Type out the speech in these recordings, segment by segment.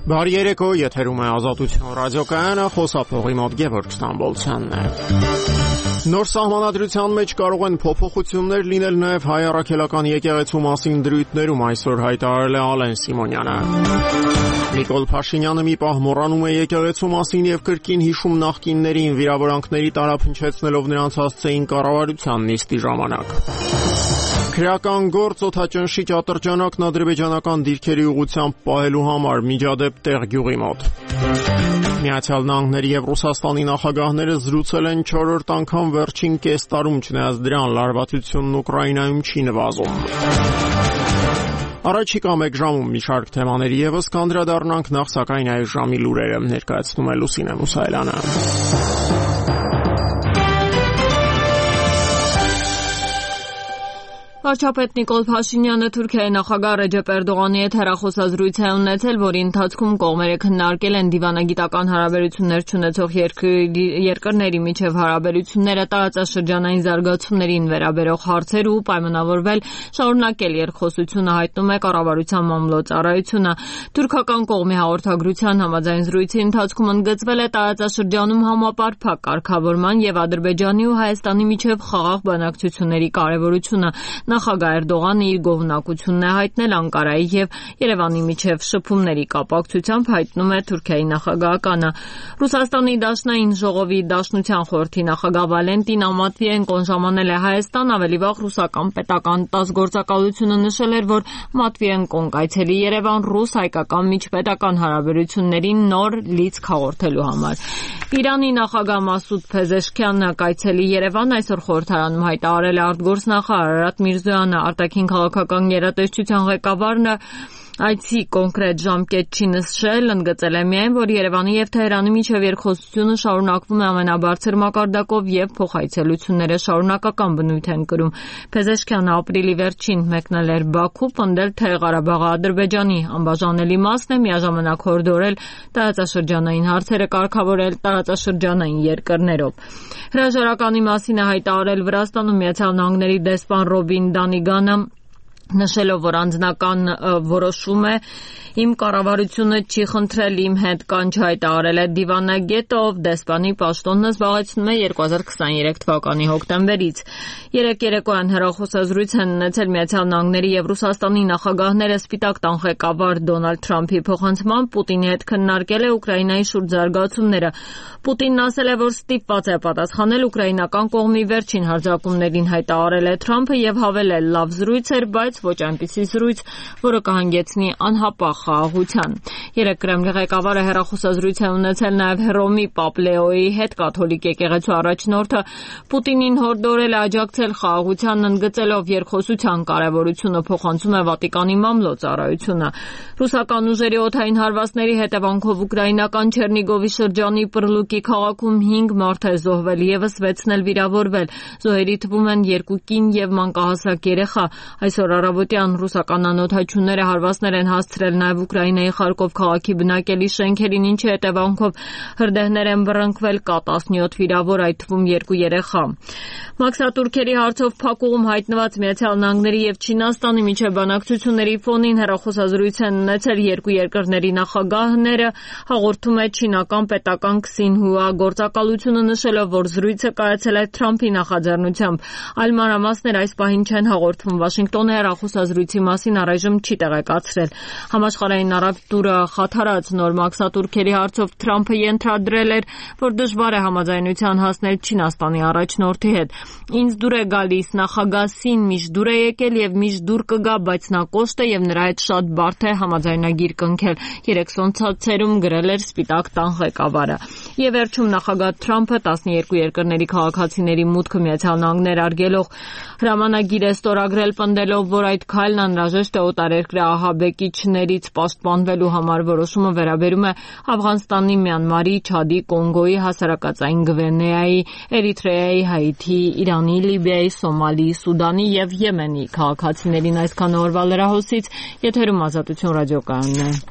Բարի երեկո, եթերում է Ազատություն ռադիոկայանը, խոսափողի մոտ Գևորգ Ստամբոլցյանն է։ Նոր սահմանադրության մեջ կարող են փոփոխություններ լինել նաև հայ առաքելական եկեղեցու մասին դրույթներում, այսօր հայտարարել է Ալեն Սիմոնյանը։ Նիկոլ Փաշինյանը մի պահ մոռանում է եկեղեցու մասին եւ կրկին հիշում նախկիններին, վիրավորանքների տարափնչեցնելով նրանց հասցեին կառավարության նիստի ժամանակ։ Քրեական գործ օդաճնշիչ ատրճանակն ադրբեջանական դիրքերի ուղղությամբ պահելու համար միջադեպ տեղ գյուղի մոտ։ Միացյալ Նահանգների եւ Ռուսաստանի նախագահները զրուցել են 4-րդ անգամ վերջին կես տարում, չնայած դրան լարվածությունն Ուկրաինայում չի նվազում։ Առաջիկա մեկ ժամում մի շարք թեմաների եւս կանդրադառնանք, նախ սակայն այս ժամի լուրերը ներկայացնում է Լուսինե Մուսայելյանը։ Վարչապետ Նիկոլ Փաշինյանը Թուրքիայի նախագահ Ռեջեփ Էրդողանի հետ հեռախոսազրույց է ունեցել, որի ընթացքում կողմերը քննարկել են դիվանագիտական հարաբերություններ չունեցող երկրների միջև հարաբերությունները, տարածաշրջանային զարգացումներին վերաբերող հարցեր ու պայմանավորվել շարունակել երկխոսությունը, հայտնում է կառավարության մամլոյցարայությունը։ Թուրքական կողմի հաղորդագրության համաձայն զրույցի ընթացքում ընդգծվել է տարածաշրջանում համապարփակ կարգավորման եւ Ադրբեջանի ու Հայաստանի միջև խաղաղ բանակցությունների կարեւորությունը։ Նախագահ Էրդողանը իր գոհունակությունն է հայտնել Անկարայի եւ Երևանի միջև շփումների կապակցությամբ, հայտնում է Թուրքիայի նախագահականը։ Ռուսաստանի Դաշնային ժողովի Դաշնության խորհրդի նախագահ Վալենտին Մատվիենկոն ժամանել է Հայաստան, ավելի վաղ ռուսական պետական ՏԱՍՍ գործակալությունը նշել էր, որ Մատվիենկոն կայցելի Երևան ռուս-հայկական միջպետական հարաբերություններին նոր լիցք հաղորդելու համար։ Իրանի նախագահ Մասուդ Փեզեշքյանը կայցելի Երևան, այսօր խորհրդարանում հայտարարել է արտգործնախարար Արարատ Միրզոյանը, արտաքին քաղաքական գերատեսչության ղեկավարն այցի կոնկրետ ժամկետ չի նշել, ընդգծել է միայն, որ Երևանի եւ Թեհրանի միջև երկխոսությունը շարունակվում է ամենաբարձր մակարդակով եւ փոխայցելությունները շարունակական բնույթ են կրում։ Փեզեշքյանը ապրիլի վերջին մեկնել էր Բաքու, պնդել, թե Ղարաբաղը Ադրբեջանի անբաժանելի մասն է, միաժամանակ հորդորել տարածաշրջանային հարցերը կարգավորել տարածաշրջանային երկրներով։ Հրաժարականի մասին է հայտարարել Վրաստանում Միացյալ Նահանգների դեսպան Ռոբին Դանիգանը, նշելով, որ անձնական որոշում է, իմ կառավարությունը չի խնդրել իմ հետ կանչ հայտարարել է դիվանագետը, ով դեսպանի պաշտոնը զբաղեցնում է 2023 թվականի հոկտեմբերից։ Երեկ երեկոյան հեռախոսազրույց են ունեցել Միացյալ Նահանգների եւ Ռուսաստանի նախագահները Սպիտակ տան ղեկավար Դոնալդ Թրամփի փոխանցմամբ Պուտինի հետ քննարկել է Ուկրաինայի շուրջ զարգացումները։ Պուտինն ասել է, որ ստիպված է պատասխանել ուկրաինական կողմի վերջին հարձակումներին, հայտարարել է Թրամփը եւ հավելել, լավ զրույց էր, բայց ոչ այնպիսի զրույց, որը կհանգեցնի անհապաղ խաղաղության։ Երեկ Կրեմլի ղեկավարը հեռախոսազրույց է ունեցել նաև Հռոմի Պապ Լեոյի հետ, կաթոլիկ եկեղեցու առաջնորդը Պուտինին հորդորել է աջակցել խաղաղությանն, ընդգծելով երկխոսության կարևորությունը, փոխանցում է Վատիկանի մամլոյցարայությունը։ Ռուսական ուժերի օդային հարվածների հետևանքով ուկրաինական Չերնիգովի շրջանի Պրլուկի քաղաքում 5 մարդ է զոհվել, եւս 6-ն էլ վիրավորվել։ Զոհերի թվում են 2 կին եւ մանկահասակ երեխա։ Այսօր առավոտյան ռուսական անօդաչուները հարվածներ են հասցրել նաև Ուկրաինայի Խարկով քաղաքի բնակելի շենքերին, ինչի հետևանքով հրդեհներ են բռնկվել, կա 17 վիրավոր, այդ թվում 2 երեխա։ Մաքսատուրքերի հարցով փակուղում հայտնված Միացյալ Նահանգների եւ Չինաստանի միջև բանակցությունների ֆոնին հեռախոսազրույց են ունեցել երկու երկրների նախագահները, հաղորդում է չինական պետական Քսինհուա գործակալությունը, նշելով, որ զրույցը կայացել է Թրամփի նախաձեռնությամբ։ Այլ մանրամասներ այս պահին չեն հաղորդվում։ Վաշինգտոնը հեռախոսազրույցի մասին առայժմ չի տեղեկացրել։ Համաշխարհային առևտուրը խաթարած նոր մաքսատուրքերի հարցով Թրամփը ենթադրել էր, որ դժվար է համաձայնության հասնել Չինաստանի առաջնորդի հետ։ Ինձ դուր է գալիս, նախագահ Սին միշտ դուր է եկել եւ միշտ դուր կգա, բայց նա կոշտ է եւ նրա հետ շատ բարդ է համաձայնագիր կնքել, երեք սոցցերում գրել էր Սպիտակ տան ղեկավարը։ Եվ վերջում նախագահ Թրամփը 12 երկրների քաղաքացիների մուտքը Միացյալ Նահանգներ արգելող հրամանագիր է ստորագրել, պնդելով, որ այդ քայլն անհրաժեշտ է օտարերկրյա ահաբեկիչներից պաշտպանվելու համար։ Որոշումը վերաբերում է Աֆղանստանի, Մյանմարի, Չադի, Կոնգոյի, Հասարակածային Գվինեայի, Էրիթրեայի, Հայիթի, Իրանի, Լիբիայի, Սոմալիի, Սուդանի եւ Եմենի քաղաքացիներին։ Այսքան օրվա լրահոսից եթերում Ազատություն ռադիոկայանն է։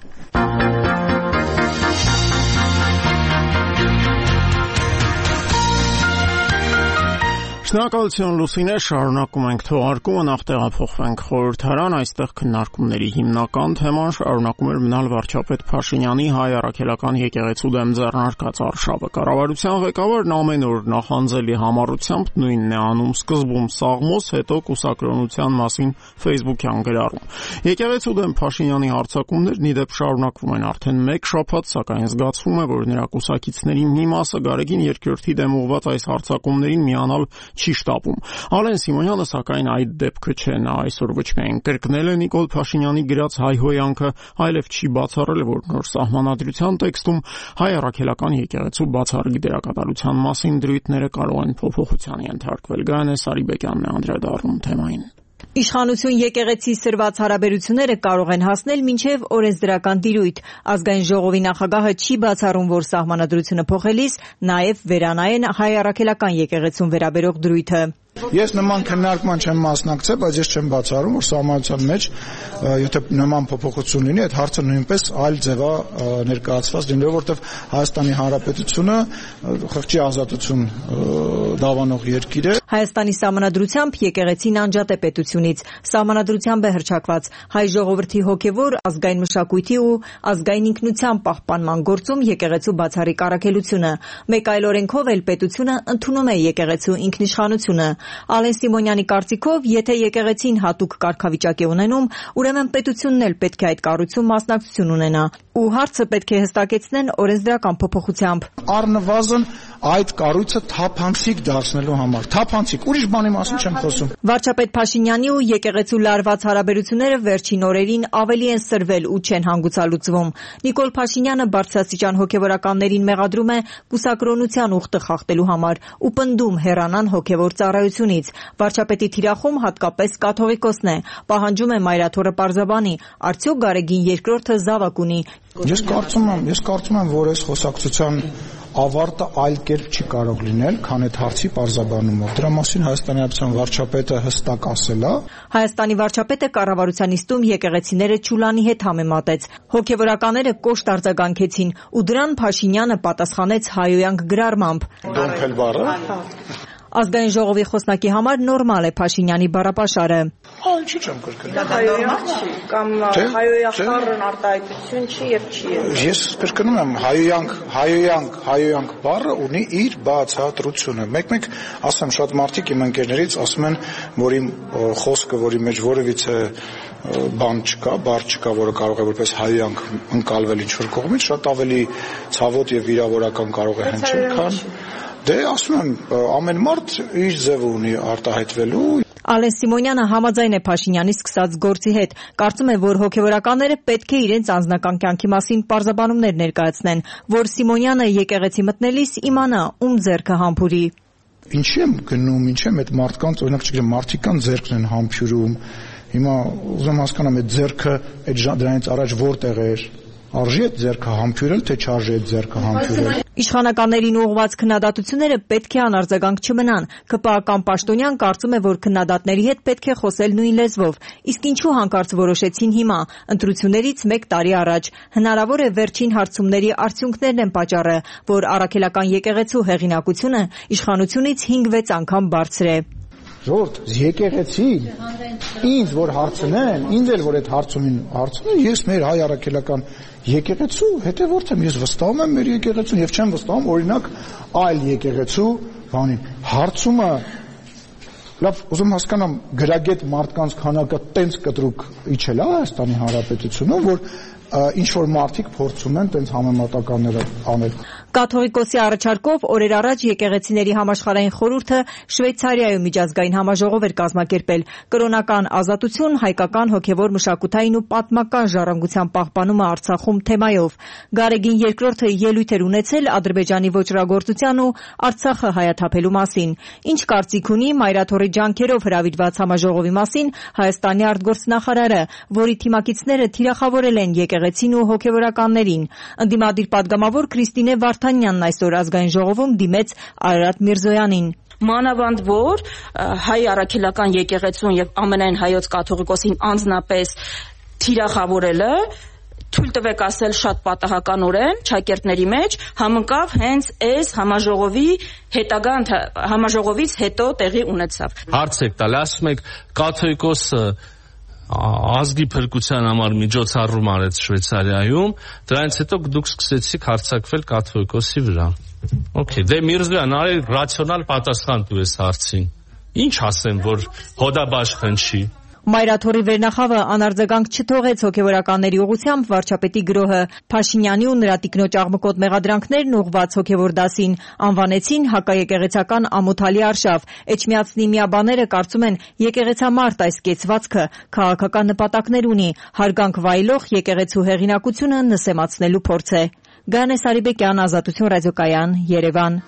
Շնորհակալություն Լուսինե, շարունակում ենք թողարկումը, նախ տեղափոխվենք խորհրդարան, այստեղ քննարկումների հիմնական թեման շարունակում էր մնալ վարչապետ Փաշինյանի հայ-առաքելական եկեղեցու դեմ ձեռնարկած արշավը։ Կառավարության ղեկավարն ամեն օր նախանձելի համառությամբ նույնն է անում, սկզբում սաղմոս, հետո կուսակրոնության մասին Facebook-յան գրառում։ Եկեղեցու դեմ Փաշինյանի հարձակումներն ի դեպ շարունակվում են արդեն 1 շաբաթ, սակայն զգացվում է, որ նրա կուսակիցների մի մասը Գարեգին Երկրորդի դեմ ուղղված այս հարձակումներին միանալ չի շտապում։ Ալեն Սիմոնյանը սակայն այդ դեպքը չէ, նա այսօր ոչ միայն կրկնել է Նիկոլ Փաշինյանի գրած հայհոյանքը, այլև չի բացառել, որ նոր սահմանադրության տեքստում հայ-առաքելական եկեղեցու բացառիկ դերակատարության մասին դրույթները կարող են փոփոխության ենթարկվել։ Գայանե Սարիբեկյանն է անդրադառնում թեմային։ Իշխանություն եկեղեցի սրված հարաբերությունները կարող են հասնել մինչև օրենսդրական տիրույթ։ Ազգային ժողովի նախագահը չի բացառում, որ սահմանադրությունը փոխելիս նաև վերանայեն հայ-առաքելական եկեղեցուն վերաբերող դրույթը։ Ես նման քննարկման չեմ մասնակցել, բայց ես չեմ բացառում, որ սահմանության մեջ եթե նման փոփոխություն լինի, այդ հարցը նույնպես այլ ձևա ներկայացված լինի, որովհետև Հայաստանի Հանրապետությունը խղճի ազատություն դավանող երկիր է։ Հայաստանի սահմանադրությամբ եկեղեցին անջատ է պետությունից, սահմանադրությամբ է հռչակված հայ ժողովրդի հոգևոր ազգային մշակույթի ու ազգային ինքնության պահպանման գործում եկեղեցու բացառիկ առաքելությունը։ Մեկ այլ օրենքով էլ պետությունը ընդունում է եկեղեցու ինքնիշխանությունը։ Ալեն Սիմոնյանի կարծիքով, եթե եկեղեցին հատուկ կարգավիճակ է ունենում, ուրեմն պետությունն էլ պետք է այդ կառույցում մասնակցություն ունենա, ու հարցը պետք է հստակեցնեն օրենսդրական փոփոխությամբ։ Առնվազն այդ կառույցը թափանցիկ դարձնելու համար։ Թափանցիկ, ուրիշ բանի մասին չեմ խոսում։ Վարչապետ Փաշինյանի ու եկեղեցու լարված հարաբերությունները վերջին օրերին ավելի են սրվել ու չեն հանգուցալուծվում։ Նիկոլ Փաշինյանը բարձրաստիճան հոգևորականներին մեղադրում է կուսակրոնության ուխտը խախտելու համար ու պնդում հեռանան հոգևոր ծառայությունից։ Վարչապետի թիրախում հատկապես կաթողիկոսն է, պահանջում է Մայրաթորը պարզաբանի, արդյոք Գարեգին Երկրորդը զավակ ունի։ Ես կարծում եմ, որ այս խոսակցության ավարտը այլ կերպ չի կարող լինել, քան այդ հարցի պարզաբանումով։ Դրա մասին Հայաստանի Հանրապետության վարչապետը հստակ ասել է։ Հայաստանի վարչապետը կառավարության նիստում եկեղեցիները Չուլանի հետ համեմատեց։ Հոգևորականները կոշտ արձագանքեցին, ու դրան Փաշինյանը պատասխանեց հայոյանք գրառմամբ։ Դոմփել բառը։ Ազգային ժողովի խոսնակի համար նորմալ է Փաշինյանի բառապաշարը։ Ինչի՞ չեմ կրկնում։ Դա հայոյանք չի, կամ հայոյախառն արտահայտություն չի եւ չի։ Ես կրկնում եմ, հայոյանք բառը ունի իր բացատրությունը։ Մեկ ասեմ, շատ մարդիկ իմ ընկերներից ասում են, որ իմ խոսքը, որի մեջ որևիցե բան չկա, բառ չկա, որը կարող է որպես հայոյանք ընկալվել ինչ-որ կողմից, շատ ավելի ցավոտ եւ վիրավորական կարող է հնչել, քան դե ասում եմ, ամեն մարդ իր ձևը ունի արտահայտվելու։ Ալեն Սիմոնյանը համաձայն է Փաշինյանի սկսած գործի հետ։ Կարծում է, որ հոգևորականները պետք է իրենց անձնական կյանքի մասին պարզաբանումներ ներկայացնեն, որ Սիմոնյանը եկեղեցի մտնելիս իմանա ում ձեռքը համբուրի։ Ինչի՞ եմ գնում, ինչի՞ եմ այդ մարդկանց, օրինակ չգիտեմ, մարդիկան ձեռքն են համբուրում։ Հիմա ուզում հասկանամ, այդ ձեռքը դրանից առաջ որտեղ էր։ Արժի այդ ձեռքը համբուրել, թե չարժի այդ ձեռքը համբուրել։ Իշխանականներին ուղղված քննադատությունները պետք է անարձագանք չմնան։ ԿՊԱ-ական պաշտոնյան կարծում է, որ քննադատների հետ պետք է խոսել նույն լեզվով։ Իսկ ինչու հանկարծ որոշեցին հիմա, ընտրություններից 1 տարի առաջ։ Հնարավոր է վերջին հարցումների արդյունքներն են պատճառը, որ առաքելական եկեղեցու հեղինակությունը իշխանությունից 5-6 անգամ բարձր է։ Ժողովուրդ, եկեղեցին ինձ որ հարցնեն, ինձ էլ որ այդ հարցումին հարցնեն, ես մեր հայ առաքելական եկեղեցու հետևորդ եմ, ես վստահում եմ մեր եկեղեցուն եւ չեմ վստահում օրինակ այլ եկեղեցու բանին։ Հարցումը լավ, ուզում հասկանամ գրագետ մարդկանց քանակը տենց կտրուկ իջել է Հայաստանի Հանրապետությունում, որ ինչ որ մարդիկ փորձում են տենց համեմատականներ անել։ Կաթողիկոսի առաջարկով օրեր առաջ եկեղեցիների համաշխարհային խորհուրդը Շվեյցարիայում միջազգային համաժողով էր կազմակերպել կրոնական ազատություն, հայկական հոգևոր մշակութային ու պատմական ժառանգության պահպանումը Արցախում թեմայով։ Գարեգին Երկրորդը ելույթ էր ունեցել Ադրբեջանի ոճրագործության ու Արցախը հայաթափելու մասին։ Ինչ կարծիք ունի Մայրաթորի ջանքերով հրավիրված համաժողովի մասին Հայաստանի արտգործնախարարը, որի թիմակիցները թիրախավորել են եկեղեցին ու հոգևորականներին։ Ընդդիմադիր падգամավոր Քրիստինե Վարդանյանն այսօր ազգային ժողովում դիմեց Արարատ Միրզոյանին։ Մանավանդ որ հայ առաքելական եկեղեցուն եւ ամենայն հայոց կաթողիկոսին անձնապես թիրախավորելը թույլ տվեք ասել շատ պատահականորեն ճակերտների մեջ համընկավ հենց այս համաժողովից հետո տեղի ունեցավ։ Հարց եք տալ, ասում եք կաթողիկոսը ազգի փրկության համար միջոցառում արեց Շվեյցարիայում, դրանից հետո դուք սկսեցիք հարձակվել կաթողիկոսի վրա։ Okay, դե Միրզոյան, արի ռացիոնալ պատասխան տու այս հարցին։ Ինչ ասեմ, որ հոդաբաշխ հնչի։ Մայրաթորի վերնախավը անարձագանք չթողեց հոգևորականների ուղղությամբ վարչապետի գրոհը։ Փաշինյանի ու նրա տիկնոջ աղմկոտ մեղադրանքներն ուղղված հոգևոր դասին անվանեցին հակաեկեղեցական ամոթալի արշավ։ Էջմիածնի միաբաները կարծում են եկեղեցամարտ այս կեցվածքը քաղաքական նպատակներ ունի, հարգանք վայելող եկեղեցու հեղինակությունը նսեմացնելու փորձ է։ Գանե Սարիբեկյան, Ազատություն ռադիոկայան, Երևան։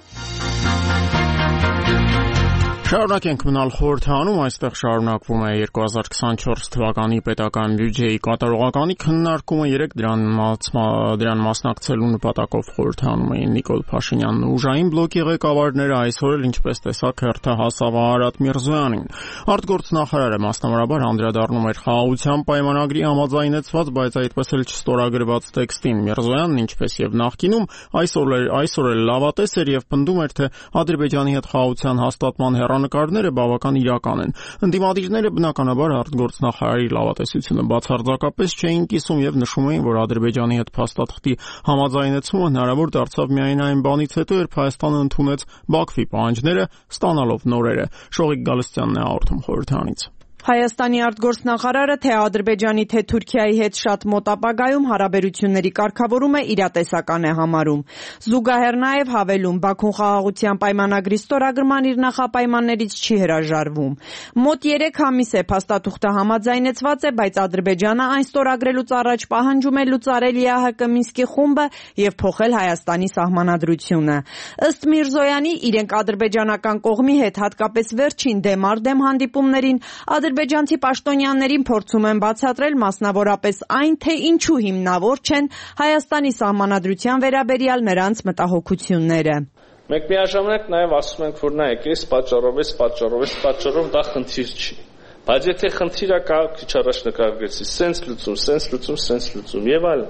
Շարունակենք մնալ խորհրդանում, այստեղ շարունակվում է 2024 թվականի պետական բյուջեի կատարողականի քննարկումը, երեք դրան մասնակցելու նպատակով խորհրդանում էին Նիկոլ Փաշինյանն ու ուժային բլոկի ղեկավարները, այսօր էլ ինչպես տեսակ հերթը հասավ Արարատ Միրզոյանին։ Արտգործնախարարը մասնավորաբար անդրադառնում էր խաղաղության պայմանագրի համաձայնեցված, բայց այդպես էլ չստորագրված տեքստին։ Միրզոյանն, ինչպես եւ նախկինում, այսօր էլ լավատես էր եւ պնդում էր, թե Ադրբեջանի հետ խաղաղության հաստատման նկարները բավական իրական են։ Ընդդիմադիրները բնականաբար արտգործնախարարի լավատեսությունը բացարձակապես չէին կիսում եւ նշում էին, որ Ադրբեջանի հետ փաստաթղթի համաձայնեցումը հնարավոր դարձավ միայն այն բանից հետո, երբ Հայաստանը ընդունեց Բաքվի պահանջները, ստանալով նորերը։ Շողիկ Գալստյանն է հաղորդում խորհրդանից։ Հայաստանի արտգործնախարարը թե Ադրբեջանի, թե Թուրքիայի հետ շատ մոտ ապագայում հարաբերությունների կարգավորումը իրատեսական է համարում։ Զուգահեռ նաև հավելում, Բաքուն խաղաղության պայմանագրի ստորագրման իր նախապայմաններից չի հրաժարվում։ Մոտ 3 ամիս է փաստաթուղթը համաձայնեցված է, բայց Ադրբեջանը այն ստորագրելուց առաջ պահանջում է լուծարել ԵԱՀԿ Մինսկի խումբը եւ փոխել Հայաստանի սահմանադրությունը։ Ըստ Միրզոյանի, իրենք ադրբեջանական կողմի հետ հատկապես վերջին դեմ-արդեմ հանդիպումներին ադրբեջանցի պաշտոնյաներին փորձում են բացատրել մասնավորապես այն, թե ինչու հիմնավոր չեն Հայաստանի սահմանադրության վերաբերյալ նրանց մտահոգությունները։ Մենք միաժամանակ նաև ասում ենք, որ նայեք, այս պատճառով դա խնդիր չի։ Բայց եթե խնդիրը կա, քիչ առաջ նկարագրեցի, սենց լուծում եւ այլ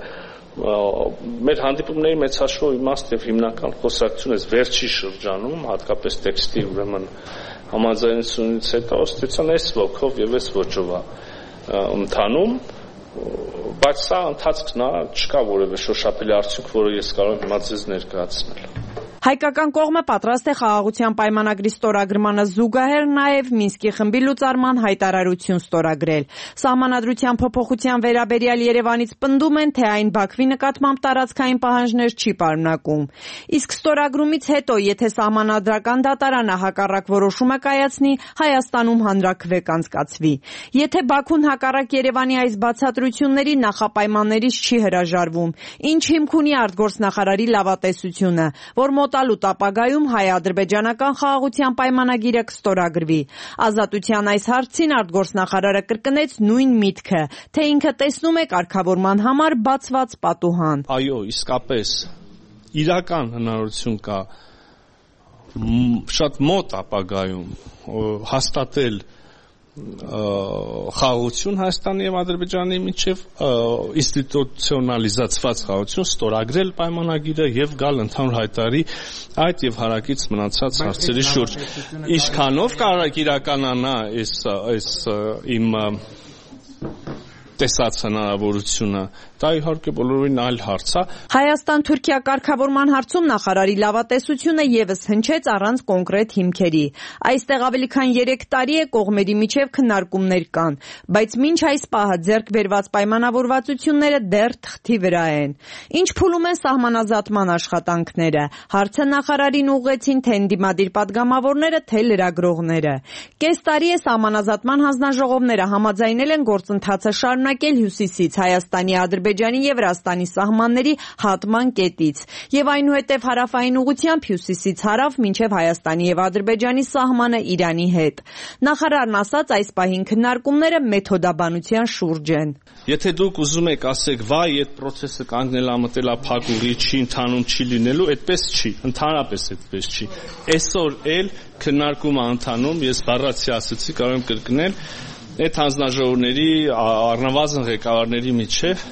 մեր հանդիպումների մեծ հաշվով իմաստ եւ հիմնական խոսակցությունը վերջի շրջանում, հատկապես տեքստի ուրեմն համաձայնությունից հետո ստեցան այս ոգով եւ այս ոճով ընթանում, բայց սա ընթացքն է, չկա որևէ շոշափելի արդյունք, որը ես կարող եմ հիմա ձեզ ներկայացնել։ Հայկական կողմը պատրաստ է խաղաղության պայմանագրի ստորագրմանը զուգահեռ նաև Մինսկի խմբի լուծարման հայտարարություն ստորագրել։ Սահմանադրության փոփոխության վերաբերյալ Երևանից պնդում են, թե այն Բաքվի նկատմամբ տարածքային պահանջներ չի պարունակում։ Իսկ ստորագրումից հետո, եթե սահմանադրական դատարանը հակառակ որոշում է կայացնի, Հայաստանում հանրաքվե կանցկացվի։ Եթե Բաքուն հակառակ Երևանի այս բացատրությունների նախապայմաններից չի հրաժարվում, ինչ հիմք ունի արտգործնախարարի լավատեսությունը, որ մոտալուտ ապագայում հայ-ադրբեջանական խաղաղության պայմանագիրը կստորագրվի։ Ազատության այս հարցին արտգործնախարարը կրկնեց նույն միտքը, թե ինքը տեսնում է կարգավորման համար բացված պատուհան։ Այո, իսկապես իրական հնարավորություն կա շատ մոտ ապագայում հաստատել խաղաղություն Հայաստանի եւ Ադրբեջանի միջև ինստիտուցիոնալիզացված խաղաղություն ստորագրել պայմանագիրը եւ գալ ընդհանուր հայտարարի այդ եւ հարակից մնացած հարցերի շուրջ։ Ինչքանով կարող իրականանա այս իմ տեսած հնարավորությունը, դա իհարկե բոլորովին այլ հարց է։ Հայաստան-Թուրքիա կարգավորման հարցում նախարարի լավատեսությունը եւս հնչեց առանց կոնկրետ հիմքերի։ Այստեղ ավելի քան 3 տարի է կողմերի միջև քննարկումներ կան, բայց մինչ այս պահը ձեռք բերված պայմանավորվածությունները դեռ թղթի վրա են։ Ինչ փուլում են սահմանազատման աշխատանքները։ Հարցը նախարարին ուղղեցին թե ընդդիմադիր պատգամավորները, թե լրագրողները։ Կես տարի է սահմանազատման հանձնաժողովները համաձայնել են գործընթացը շարունակել հյուսիսից Հայաստանի, Ադրբեջանի եւ Վրաստանի սահմանների հատման կետից եւ այնուհետեւ հարավային ուղղությամբ հյուսիսից հարավ մինչեւ Հայաստանի եւ Ադրբեջանի սահմանը Իրանի հետ։ Նախարարն ասաց, այս պահին քննարկումները մեթոդաբանության շուրջ են։ Եթե դուք ուզում եք ասեք, վայ, այդ process-ը կանգնելա, մտելա փակուղի, չի ընթանում, չի լինելու, այդպես չի, ընդհանրապես այդպես չի։ Այսօր էլ քննարկումը ընթանում, ես բառացի ասացի, կարող եմ կրկնել, այդ հանձնաժողովների առնվազն ղեկավարների միջև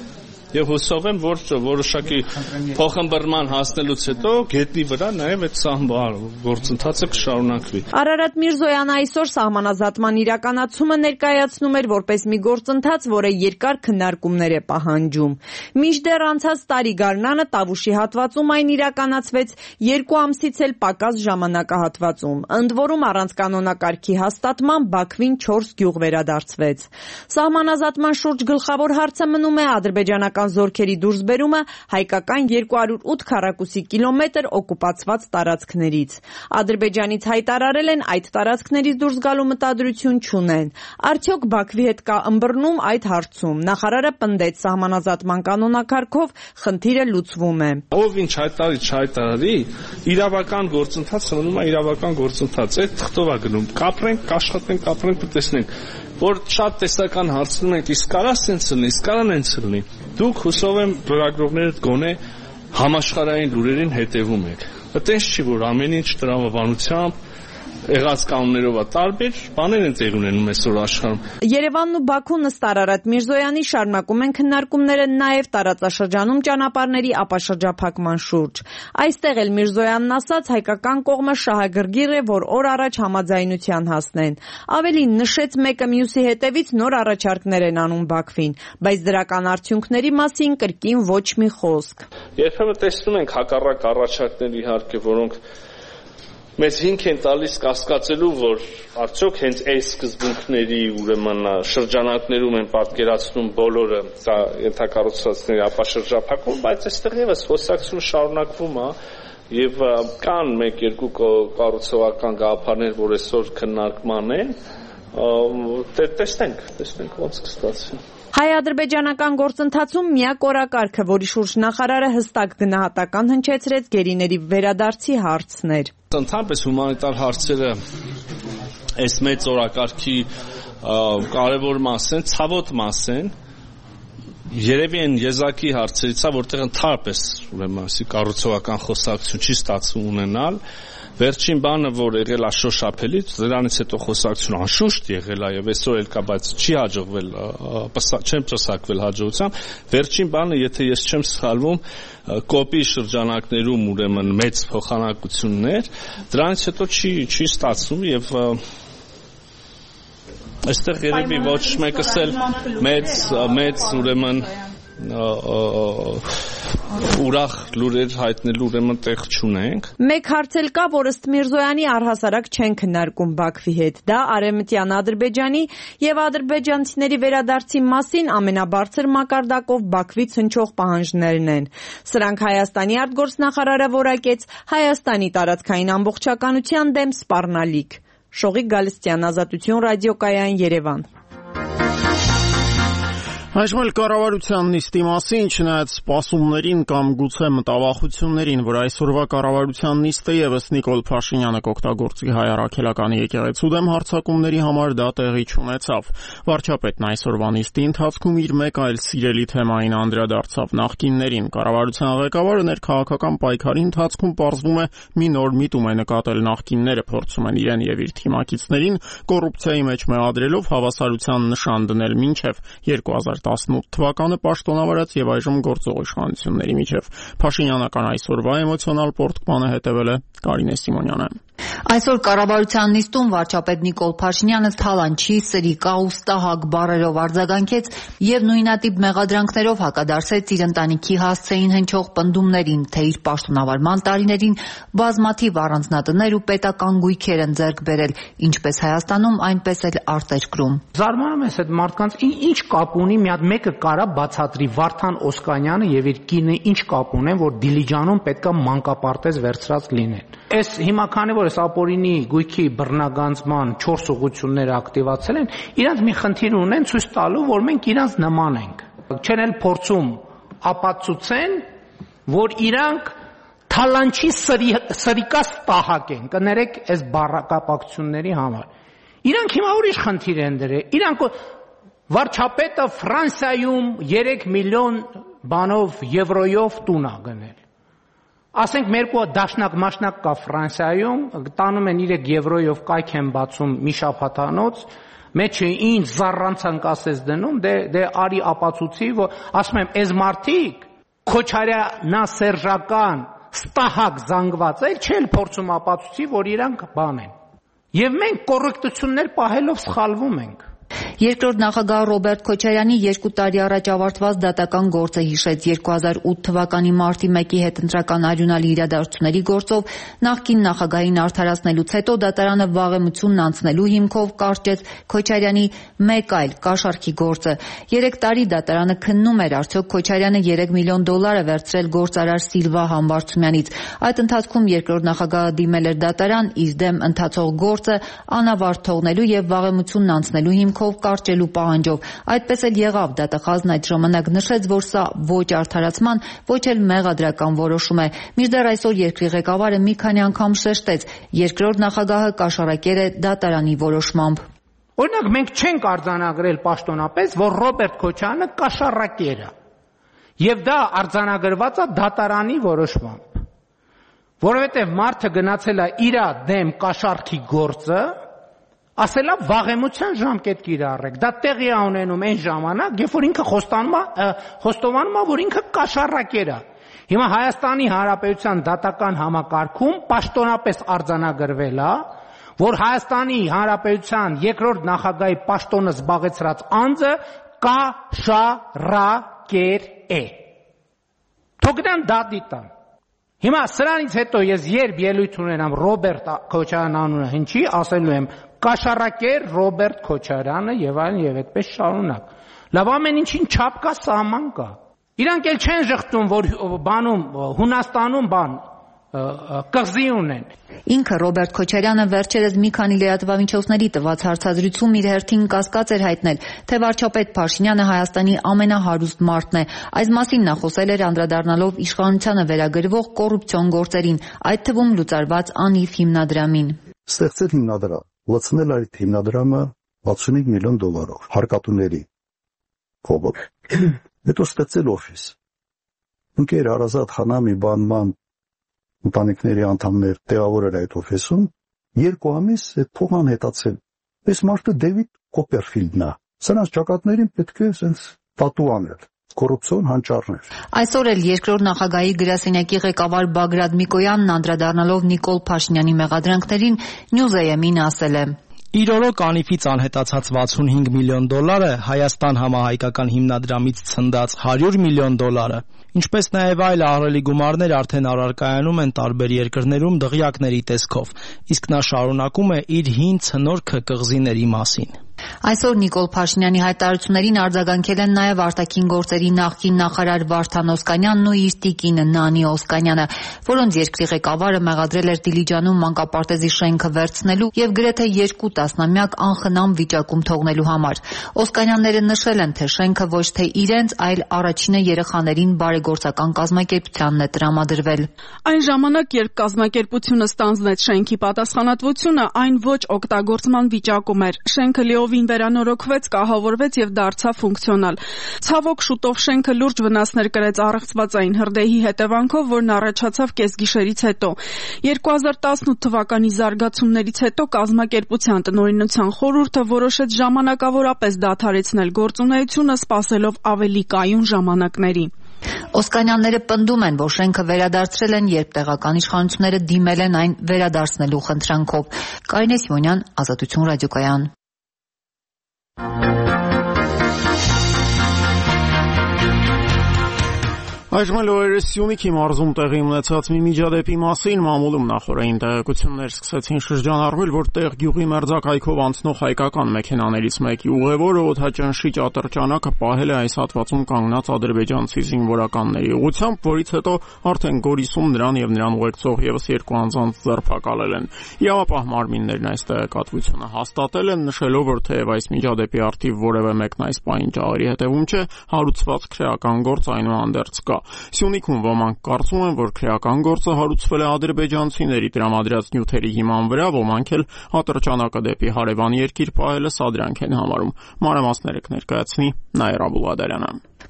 եւ հուսով եմ, որ որոշակի փոխըմբռնման հասնելուց հետո գետնի վրա նաեւ այդ գործընթացը կշարունակվի։ Արարատ Միրզոյանը այսօր սահմանազատման իրականացումը ներկայացնում էր որպես մի գործընթաց, որը երկար քննարկումներ է պահանջում։ Մինչդեռ անցած տարի գարնանը Տավուշի հատվածում այն իրականացվեց 2 ամսից էլ պակաս ժամանակահատվածում։ Ընդ որում առանց կանոնակարգի հաստատման Բաքվին 4 գյուղ վերադարձվեց։ Սահմանազատման շուրջ գլխավոր հարցը մնում է ադրբեջանական զորքերի դուրսբերումը հայկական 208 քառակուսի կիլոմետր օկուպացված տարածքներից։ Ադրբեջանից հայտարարել են այդ տարածքներից դուրս գալու մտադրություն չունեն։ Արդյոք Բաքվի հետ կա ըմբռնում այդ հարցում։ Նախարարը պնդեց սահմանազատման կանոնակարգով խնդիրը լուծվում է։ Ով ինչ հայտարարի, իրավական գործընթացը մնում է իրավական գործընթաց։ Այդ թղթով է գնում։ Կապրենք, կաշխատենք, կապրենք, կտեսնենք։ Որ շատ տեսական հարցնում ենք, իսկ կարա սենց լինի, իսկ կարա նենց լինի։ Դուք հուսով եմ լրագրողներդ գոնե համաշխարհային լուրերին հետևում եք։ Այդպես չի, որ ամեն ինչ տրամաբանությամբ եղած կանոններով է տարբեր, բաներ են տեղ ունենում այսօր աշխարհում։ Երևանն ու Բաքուն ըստ Արարատ Միրզոյանի շարունակում են քննարկումները նաև տարածաշրջանում ճանապարհների ապաշրջափակման շուրջ։ Այստեղ էլ Միրզոյանն ասաց, հայկական կողմը շահագրգիռ է, որ օր առաջ համաձայնության հասնեն։ Ավելին նշեց, մեկը մյուսի հետևից նոր առաջարկներ են անում Բաքվին, բայց դրական արդյունքների մասին կրկին ոչ մի խոսք։ Երբեմն տեսնում ենք հակառակ առաջարկներ իհարկե, որոնք մեզ հիմք են տալիս կասկածելու, որ արդյոք հենց այս սկզբունքների ուրեմն շրջանակներում են պատկերացնում բոլորը սա ենթակառուցվածքների ապաշրջափակում, բայց այստեղ եւս խոսակցությունը շարունակվում է եւ կան 1-2 կառուցողական գաղափարներ, որ այսօր քննարկման են, տեսնենք ոնց կստացվի։ Հայ-ադրբեջանական գործընթացում միակ օրակարգը, որի շուրջ նախարարը հստակ գնահատական հնչեցրեց գերիների վերադարձի հարցն էր։ Ընդհանրապես հումանիտար հարցերը այս մեծ օրակարգի կարևոր մաս են, ցավոտ մաս են։ Երևի այն եզակի հարցերից է, որտեղ ընդհանրապես ուրեմն կառուցողական խոսակցություն չի ստացվում ունենալ։ Վերջին բանը, որ եղել է շոշափելից, դրանից հետո խոսակցություն անշուշտ եղել է եւ այսօր էլ կա, բայց չի հաջողվել, չեմ պսակվել հաջողությամբ։ Վերջին բանը, եթե ես չեմ սխալվում, կոպի շրջանակներում ուրեմն մեծ փոխանակություններ, դրանից հետո չի ստացվում եւ այստեղ երևի ոչ մեկս էլ մեծ ուրեմն ուրախ լուրեր հայտնելու ուրեմն տեղ չունենք։ Մեկ հարց էլ կա, որ ըստ Միրզոյանի առհասարակ չեն քննարկում Բաքվի հետ։ Դա Արևմտյան Ադրբեջանի եւ ադրբեջանցիների վերադարձի մասին ամենաբարձր մակարդակով Բաքվից հնչող պահանջներն են։ Սրանք Հայաստանի արտգործնախարարը որակեց Հայաստանի տարածքային ամբողջականության դեմ սպառնալիք։ Շողիկ Գալստյան, Ազատություն ռադիոկայան, Երևան։ Այժմ էլ կառավարության նիստի մասին, չնայած սպասումներին կամ գուցե մտավախություններին, որ այսօրվա կառավարության նիստը ևս Նիկոլ Փաշինյանը կօգտագործի հայ առաքելականի եկեղեցու դեմ հարձակումների համար, դա տեղի չունեցավ։ Վարչապետն այսօրվա նիստի ընթացքում իր մեկ այլ սիրելի թեմային անդրադարձավ նախկիններին։ Կառավարության ղեկավարը ներքաղաքական պայքարի ընթացքում պարզվում է մի նոր միտում է նկատել նախկինները, փորձում են իրեն եւ իր թիմակիցներին կոռուպցիայի մեջ մեղադրելով հավասարության նշան դնել մինչեւ 2018 թվականը պաշտոնավարած եւ այժմ գործող իշխանությունների միջև։ Փաշինյանական այսօրվա էմոցիոնալ պորտկմանը հետևել է Կարինե Սիմոնյանը։ Այսօր կառավարության նիստում վարչապետ Նիկոլ Փաշինյանը թալանչի, սրիկա ու ստահակ բառերով արձագանքեց եւ նույնատիպ մեղադրանքներով հակադարձեց իր ընտանիքի հասցեին հնչող պնդումներին, թե իր պաշտոնավարման տարիներին բազմաթիվ առանձնատներ ու պետական գույքեր են ձեռք բերել, ինչպես Հայաստանում, այնպես էլ արտերկրում։ Զարմանում ես այդ մարդկանց ինչ կապ ունի, մի հատ մեկը կարա բացատրի Վարդան Օսկանյանը եւ իր կինը ինչ կապ ունեն, որ Դիլիջանում պետքա մանկապարտեզ վերցրած լինեն։ Այս հիմա քանի որ ապօրինի գույքի բռնագանձման 4 ուղղությունները ակտիվացել են, իրանց մի խնդիր ունեն ցույց տալու, որ մենք իրանց նման ենք։ Չեն էլ փորձում ապացուցեն, որ իրանք թալանչի սրիկա ստահակ են, կներեք այս բառակապակցությունների համար։ Իրանք հիմա ուրիշ խնդիր են դրել։ Իրանք վարչապետը Ֆրանսիայում 3 միլիոն բանով եվրոյով տուն է գնել։ Ասենք մերկու դաշնակ մաշնակ կա Ֆրանսիայում, տանում են 3 եվրոյով կայք են բացում մի շաբաթանոց, մեջը ինձ զառանցանք ասես դնում, դե արի ապացուցի, որ ասում եմ, այս մարդիկ քոչարյանասերժական ստահակ զանգված էլ չել փորձում ապացուցի, որ իրանք բան են։ Եվ մենք կոռեկտություններ պահելով սխալվում ենք։ Երկրորդ նախագահ Ռոբերտ Քոչարյանի 2 տարի առաջ ավարտված դատական գործը հիշեց 2008 թվականի մարտի 1-ի հետընտրական արյունալի իրադարձությունների գործով նախկին նախագահին արդարացնելուց հետո դատարանը վաղեմությունն անցնելու հիմքով կարճեց Քոչարյանի մեկ այլ կաշառքի գործը։ 3 տարի դատարանը քննում էր արդյոք Քոչարյանը $3 միլիոն վերցրել գործարար Սիլվա Համբարձումյանից։ Այդ ընթացքում երկրորդ նախագահը դիմել էր դատարան իր դեմ ընթացող գործը անավարտ թողնելու եւ վաղեմությունն անցնելու հիմքով կարճելու պահանջով։ Այդպես էլ եղավ, դատախազն այդ ժամանակ նշեց, որ սա ոչ արդարացման, ոչ էլ մեղադրական որոշում է։ Մինչդեռ այսօր երկրի ղեկավարը մի քանի անգամ շեշտեց, երկրորդ նախագահը կաշառակեր է դատարանի որոշմամբ։ Օրինակ մենք չենք արձանագրել պաշտոնապես, որ Ռոբերտ Քոչարյանը կաշառակեր է։ Եվ դա արձանագրված է դատարանի որոշմամբ։ Որովհետև մարդը գնացել է իր դեմ կաշառքի գործը, ասելա վաղեմության ժամկետ կիրառեք։ Դա տեղի է ունենում այն ժամանակ, երբ որ ինքը խոստովանում է, որ ինքը կաշառակեր է։ Հիմա Հայաստանի Հանրապետության դատական համակարգում պաշտոնապես արձանագրվել է, որ Հայաստանի Հանրապետության երկրորդ նախագահի պաշտոնը զբաղեցրած անձը կաշառակեր է։ Թողնան դատի տան։ Հիմա սրանից հետո ես երբ ելույթ ունենամ Ռոբերտ Քոչարյան անունը հնչի, ասելու եմ կաշառակեր Ռոբերտ Քոչարյանը եւ այլն եւ այդպես շարունակ։ Լավ, ամեն ինչին չափ կա, սահման կա։ Իրանք էլ չեն ժխտում, որ բանում Հունաստանում կղզի ունեն։ Ինքը Ռոբերտ Քոչարյանը վերջերս մի քանի լրատվամիջոցների տված հարցազրույցում իր հերթին կասկած էր հայտնել, թե վարչապետ Փաշինյանը Հայաստանի ամենահարուստ մարդն է։ Այս մասին նա խոսել էր անդրադառնալով իշխանությանը վերագրվող կոռուպցիոն գործերին, այդ թվում լուծարված անիվ հիմնադրամին։ Ստեղծել հիմնադրամ, լցնել այդ հիմնադրամը $65 միլիոն հարկատուների փողով։ Հետո ստեղծել օֆիս։ Ընկեր Արազատ Խանամի բանման ընտանիքների անդամներ տեղավորել այդ օֆիսում, 2 ամիս այդ փողն անհետացել։ Այս մարդը Դեվիդ Կոպերֆիլդն է։ Սրանց ճակատներին պետք է sense տատու անել։ Կոռուպցիոն հանճարներ։ Այսօր էլ երկրորդ նախագահի գրասենյակի ղեկավար Բագրատ Միկոյանն անդրադառնալով Նիկոլ Փաշինյանի մեղադրանքներին Նյուզեյեմին ասել է. Իր օրոք անիվից անհետացած $65 միլիոն, Հայաստան համահայկական հիմնադրամից ցնդած $100 միլիոն, ինչպես նաև այլ ահռելի գումարներ արդեն առարկայանում են տարբեր երկրներում դղյակների տեսքով, իսկ նա շարունակում է իր հին ցնորքը կղզիների մասին։ Այսօր Նիկոլ Փաշինյանի հայտարարություններին արձագանքել են նաև արտաքին գործերի նախկին նախարար Վարդան Օսկանյանն ու իր տիկինը Նանի Օսկանյանը, որոնց երկրի ղեկավարը մեղադրել էր Դիլիջանում մանկապարտեզի շենքը վերցնելու եւ գրեթե 2 տասնամյակ անխնամ վիճակում թողնելու համար։ Օսկանյանները նշել են, թե շենքը ոչ թե իրենց, այլ առաջինը երեխաներին բարեգործական կազմակերպությանն է տրամադրվել։ Այն ժամանակ, երբ կազմակերպությունը ստանձնեց շենքի պատասխանատվությունը, այն ոչ օգտագործման վիճակում էր։ Շենքը լիովին վերանորոգվեց, կահավորվեց եւ դարձավ ֆունկցիոնալ։ Ցավոք, շուտով շենքը լուրջ վնասներ կրեց առեղծվածային հրդեհի հետևանքով, որն առաջացավ կեսգիշերից հետո։ 2018 թվականի զարգացումներից հետո կազմակերպության տնօրինության խորհուրդը որոշեց ժամանակավորապես դադարեցնել գործունեությունը, սպասելով ավելի կայուն ժամանակների։ Օսկանյանները պնդում են, որ շենքը վերադարձրել են, երբ տեղական իշխանությունները դիմել են այն վերադարձնելու խնդրանքով։ Կարինե Սիմոնյան, Ազատություն ռադիոկայան։ Այժմ օրերս Սյունիքի մարզում տեղի ունեցած մի միջադեպի մասին մամուլում նախորդային տեղեկություններ սկսեցին շրջանառվել, որ տեղ գյուղի մերձակայքով անցնող հայկական մեքենաներից մեկի ուղևորը օդաճնշի ատրճանակը պահել է այս հատվածում կանգնած ադրբեջանցի զինվորականների ուղղությամբ, որից հետո արդեն Գորիսում նրան եւ նրան ուղեկցող եւս 2 անձանց ձերբակալել են։ Իրավապահ մարմիններն այս տեղեկատվությունը հաստատել են, նշելով, որ թեև այս միջադեպի առթիվ որևէ մեկն այս պահին ճաղերի հետևում չէ, հարուցված քրեական գործ այնուհանդերձ կա։ Սյունիքում ոմանք կարծում են, որ քրեական գործը հարուցվել է ադրբեջանցիների տրամադրած նյութերի հիման վրա, ոմանք էլ ատրճանակը դեպի հարևան երկիր պահելը սադրանք են համարում։ Մանրամասները կներկայացնի Նաիրա Բուլադարյանը։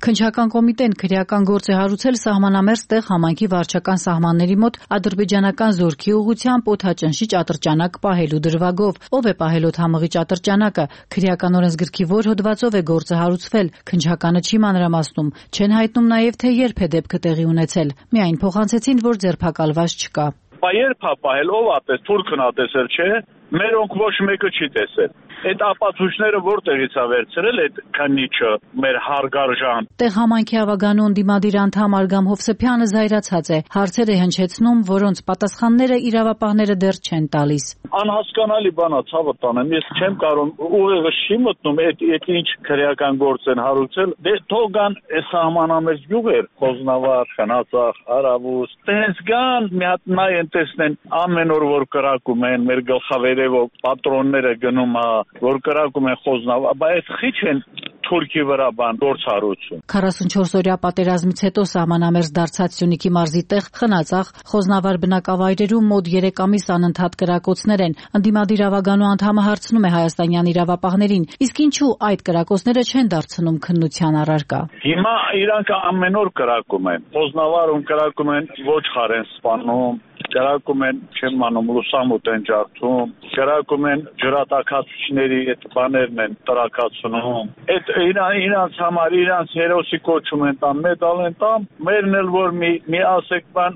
Քննչական կոմիտեն քրեական գործ է հարուցել սահմանամերձ տեղ համայնքի վարչական սահմանների մոտ ադրբեջանական զորքի ուղղությամբ օդաճնշիչ ատրճանակ պահելու դրվագով։ Ով է պահել օդհամղիչ ատրճանակը, քրեական օրենսգրքի որ հոդվածով է գործը հարուցվել, քննչականը չի մանրամասնում, չեն հայտնում նաև թե երբ է դեպքը տեղի ունեցել։ Միայն փոխանցեցին, որ ձերբակալված չկա։ Երբ է պահել, ով է տեսել, թուրքն է տեսել, չէ՞։ Մերոնք ոչ մեկը չի տեսել։ Այդ ապացույցները որտեղից է վերցրել այդ քննիչը մեր հարգարժան։ Տեղ համայնքի ավագանու ընդդիմադիր անդամ Արգամ Հովսեփյանը զայրացած է, հարցեր է հնչեցնում, որոնց պատասխանները իրավապահները դեռ չեն տալիս։ Անհասկանալի բան է, ցավը տանեմ, ես չեմ կարող ուղեղը չի մտնում, այդ ինչ քրեական գործ են հարուցել։ Դե թող գան սահմանամերձ գյուղեր, Խոզնավար, Խնածախ, Արավուս, տենց գան, մի հատ նայեն տեսնեն ամեն օր որ կրակում են, մեր գլխավերևով պատրոնները գնում է, որ կրակում են Խոզնավար, բայց խիչ են Թուրքի վրա բան գործ հարուցում։ 44-օրյա պատերազմից հետո սահմանամերձ դարձած Սյունիքի մարզի տեղ Խնածախ, Խոզնավար բնակավայրերում մոտ 3 ամիս անընդհատ կրակոցներ են։ Ընդդիմադիր ավագանու անդամը հարցնում է հայաստանյան իրավապահներին, իսկ ինչու այդ կրակոցները չեն դարձնում քննության առարկա։ Հիմա իրանք ամեն օր կրակում են։ Խոզնավարում կրակում են ոչխար են սպանում, կրակում են, չեմ անում, լուսամուտ են ջարդում, կրակում են ջրատաքացուցիչների այդ բաներն են տրակացնում։ Այդ իրանց համար իրանց հերոսի կոչում են տամ, մեդալ են տամ, մերն էլ որ մի ասեք բան,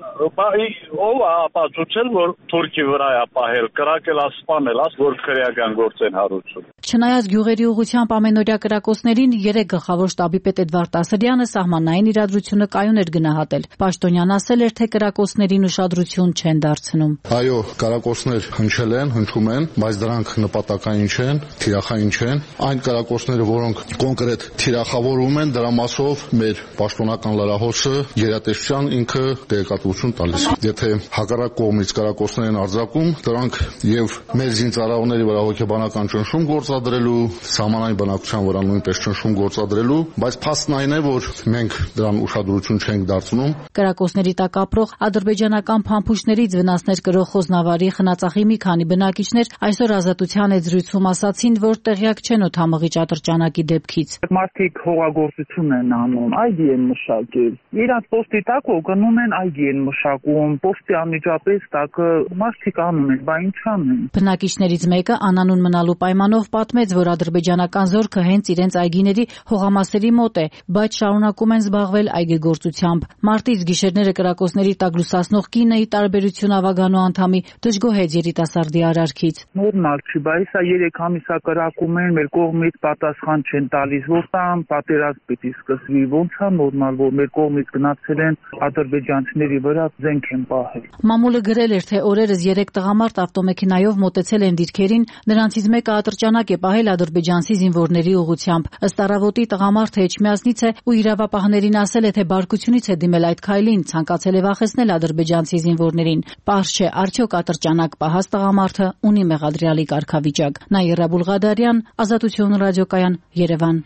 ով է ապացուցել, որ Թուրքի վրա է պահել, կրակել է, սպանել, որ քրեական գործ են հարուցում։ Չնայած գյուղերի ուղղությամբ ամենօրյա կրակոցներին 3 գլխավոր շտաբի պետ Էդվարդ Ասրյանը սահմանային իրադրությունը կայուն էր գնահատել։ Պաշտոնյան ասել էր, թե կրակոցներին ուշադրություն չեն դարձնում։ Այո, կրակոցներ հնչել են, հնչում են, բայց դրանք նպատակային չեն, թիրախային չեն։ Այն կրակոցները, որոնք կոնկրետ թիրախավորում են, դրա մասով մեր պաշտոնական լրահոսը գերատեսչության ինքը տեղեկատվություն տալիս։ Եթե հակառակ կողմից կրակոցներ են արձակում, դրանք եւ մեր զինծառայողների վրա հոգեբանական ճնշում գործադրելու, սահմանային բնակության վրա նույնպես ճնշում գործադրելու, բայց փաստն այն է, որ մենք դրան ուշադրություն չենք դարձնում։ Կրակոցների տակ ապրող ադրբեջանական փամփուշտներից վնասներ կրող Խոզնավարի, Խնածախի մի քանի բնակիչներ այսօր Ազատության եզրույցում ասացին, որ տեղյակ չեն օդհամղիչ ատրճանակի դեպքից։ Մարդիկ հողագործություն են անում, այգի են մշակել։ Իրանց պոստի տակ գնում են այգի են մշակում, պոստի անմիջապես տակը մարդիկ անում են, բա ինչ անեն։ Բնակիչներից մեկը անանուն մնալու պայմանով պատմեց, որ ադրբեջանական զորքը հենց իրենց այգիների հողամասերի մոտ է, բայց շարունակում են զբաղվել այգեգործությամբ։ Մարտից գիշերները կրակոցների տակ լուսացնող կինը ի տարբերություն ավագանու անդամի դժգոհեց երիտասարդի արարքից։ Նորմալ չի, բայց 3 ամիս է կրակում են, մեր կողմից պատասխան չեն տալիս, որ տան պատերազմ պիտի սկսվի, ոնց է նորմալ, որ մեր կողմից գնացել են ադրբեջանցիների վրա զենք են պահել։ Մամուլը գրել էր, թե օրերս 3 տղամարդ ավտոմեքենայով մոտեցել են դիրքերին, նրանցից մեկը ատրճանակ է պահել ադրբեջանցի զինվորների ուղղությամբ։ Ըստ առավոտի տղամարդը Էջմիածնից է ու իրավապահներին ասել է, թե բարկությունից է դիմել այդ քայլին, ցանկացել է վախեցնել ադրբեջանցի զինվորներին։ Պարզ չէ, արդյոք ատրճանակ պահած տղամարդը ունի մեղադրյալի կարգավիճակ։ Նաիրա Բուլղադարյան, Ազատություն ռադիոկայան, Երևան։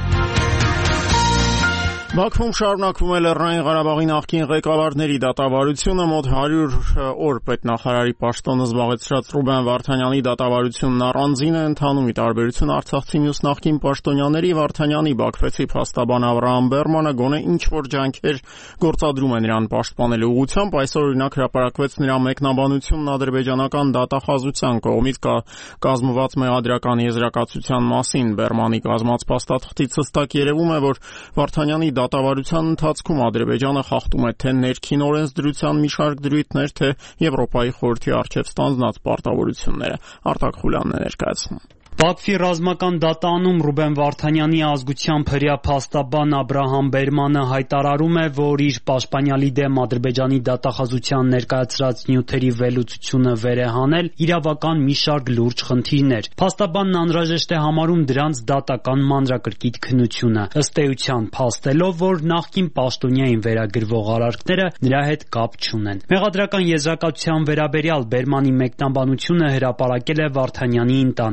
Բաքվում շարունակվում է Լեռնային Ղարաբաղի նախկին ղեկավարների դատավարությունը։ Մոտ 100 օր պետնախարարի պաշտոնը զբաղեցրած Ռուբեն Վարդանյանի դատավարությունն առանձին է ընթանում։ Ի տարբերություն արցախցի մյուս նախկին պաշտոնյաների, Վարդանյանի Բաքվեցի փաստաբան Ավրահամ Բերմանը գոնե ինչ-որ ջանքեր գործադրում է նրան պաշտպանելու ուղղությամբ։ Այսօր օրինակ հրապարակվեց նրա մեկնաբանությունն ադրբեջանական դատախազության կողմից կազմված մեղադրական եզրակացության մասին։ Բերմանի կազմած փաստաթղթից հստակ երևում է, որ Վարդանյանի դատավարության ընթացքում Ադրբեջանը խախտում է թե ներքին օրենսդրության մի շարք դրույթներ, թե Եվրոպայի խորհրդի առջև ստանձնած պարտավորությունները։ Արտակ Խուլյանն է ներկայացնում։ Բաքվի ռազմական դատանում Ռուբեն Վարդանյանի ազգությամբ հրյա փաստաբան Աբրահամ Բերմանը հայտարարում է, որ իր պաշտպանյալի դեմ Ադրբեջանի դատախազության ներկայացրած նյութերի վերլուծությունը վեր է հանել իրավական մի շարք լուրջ խնդիրներ։ Փաստաբանն անհրաժեշտ է համարում դրանց դատական մանրակրկիտ քննությունը, ըստ էության փաստելով, որ նախկին պաշտոնյային վերագրվող արարքները նրա հետ կապ չունեն։ Մեղադրական եզրակացության վերաբերյալ Բերմանի մեկնաբանությունը հրապարակել է Վարդանյանի ընտանիքը։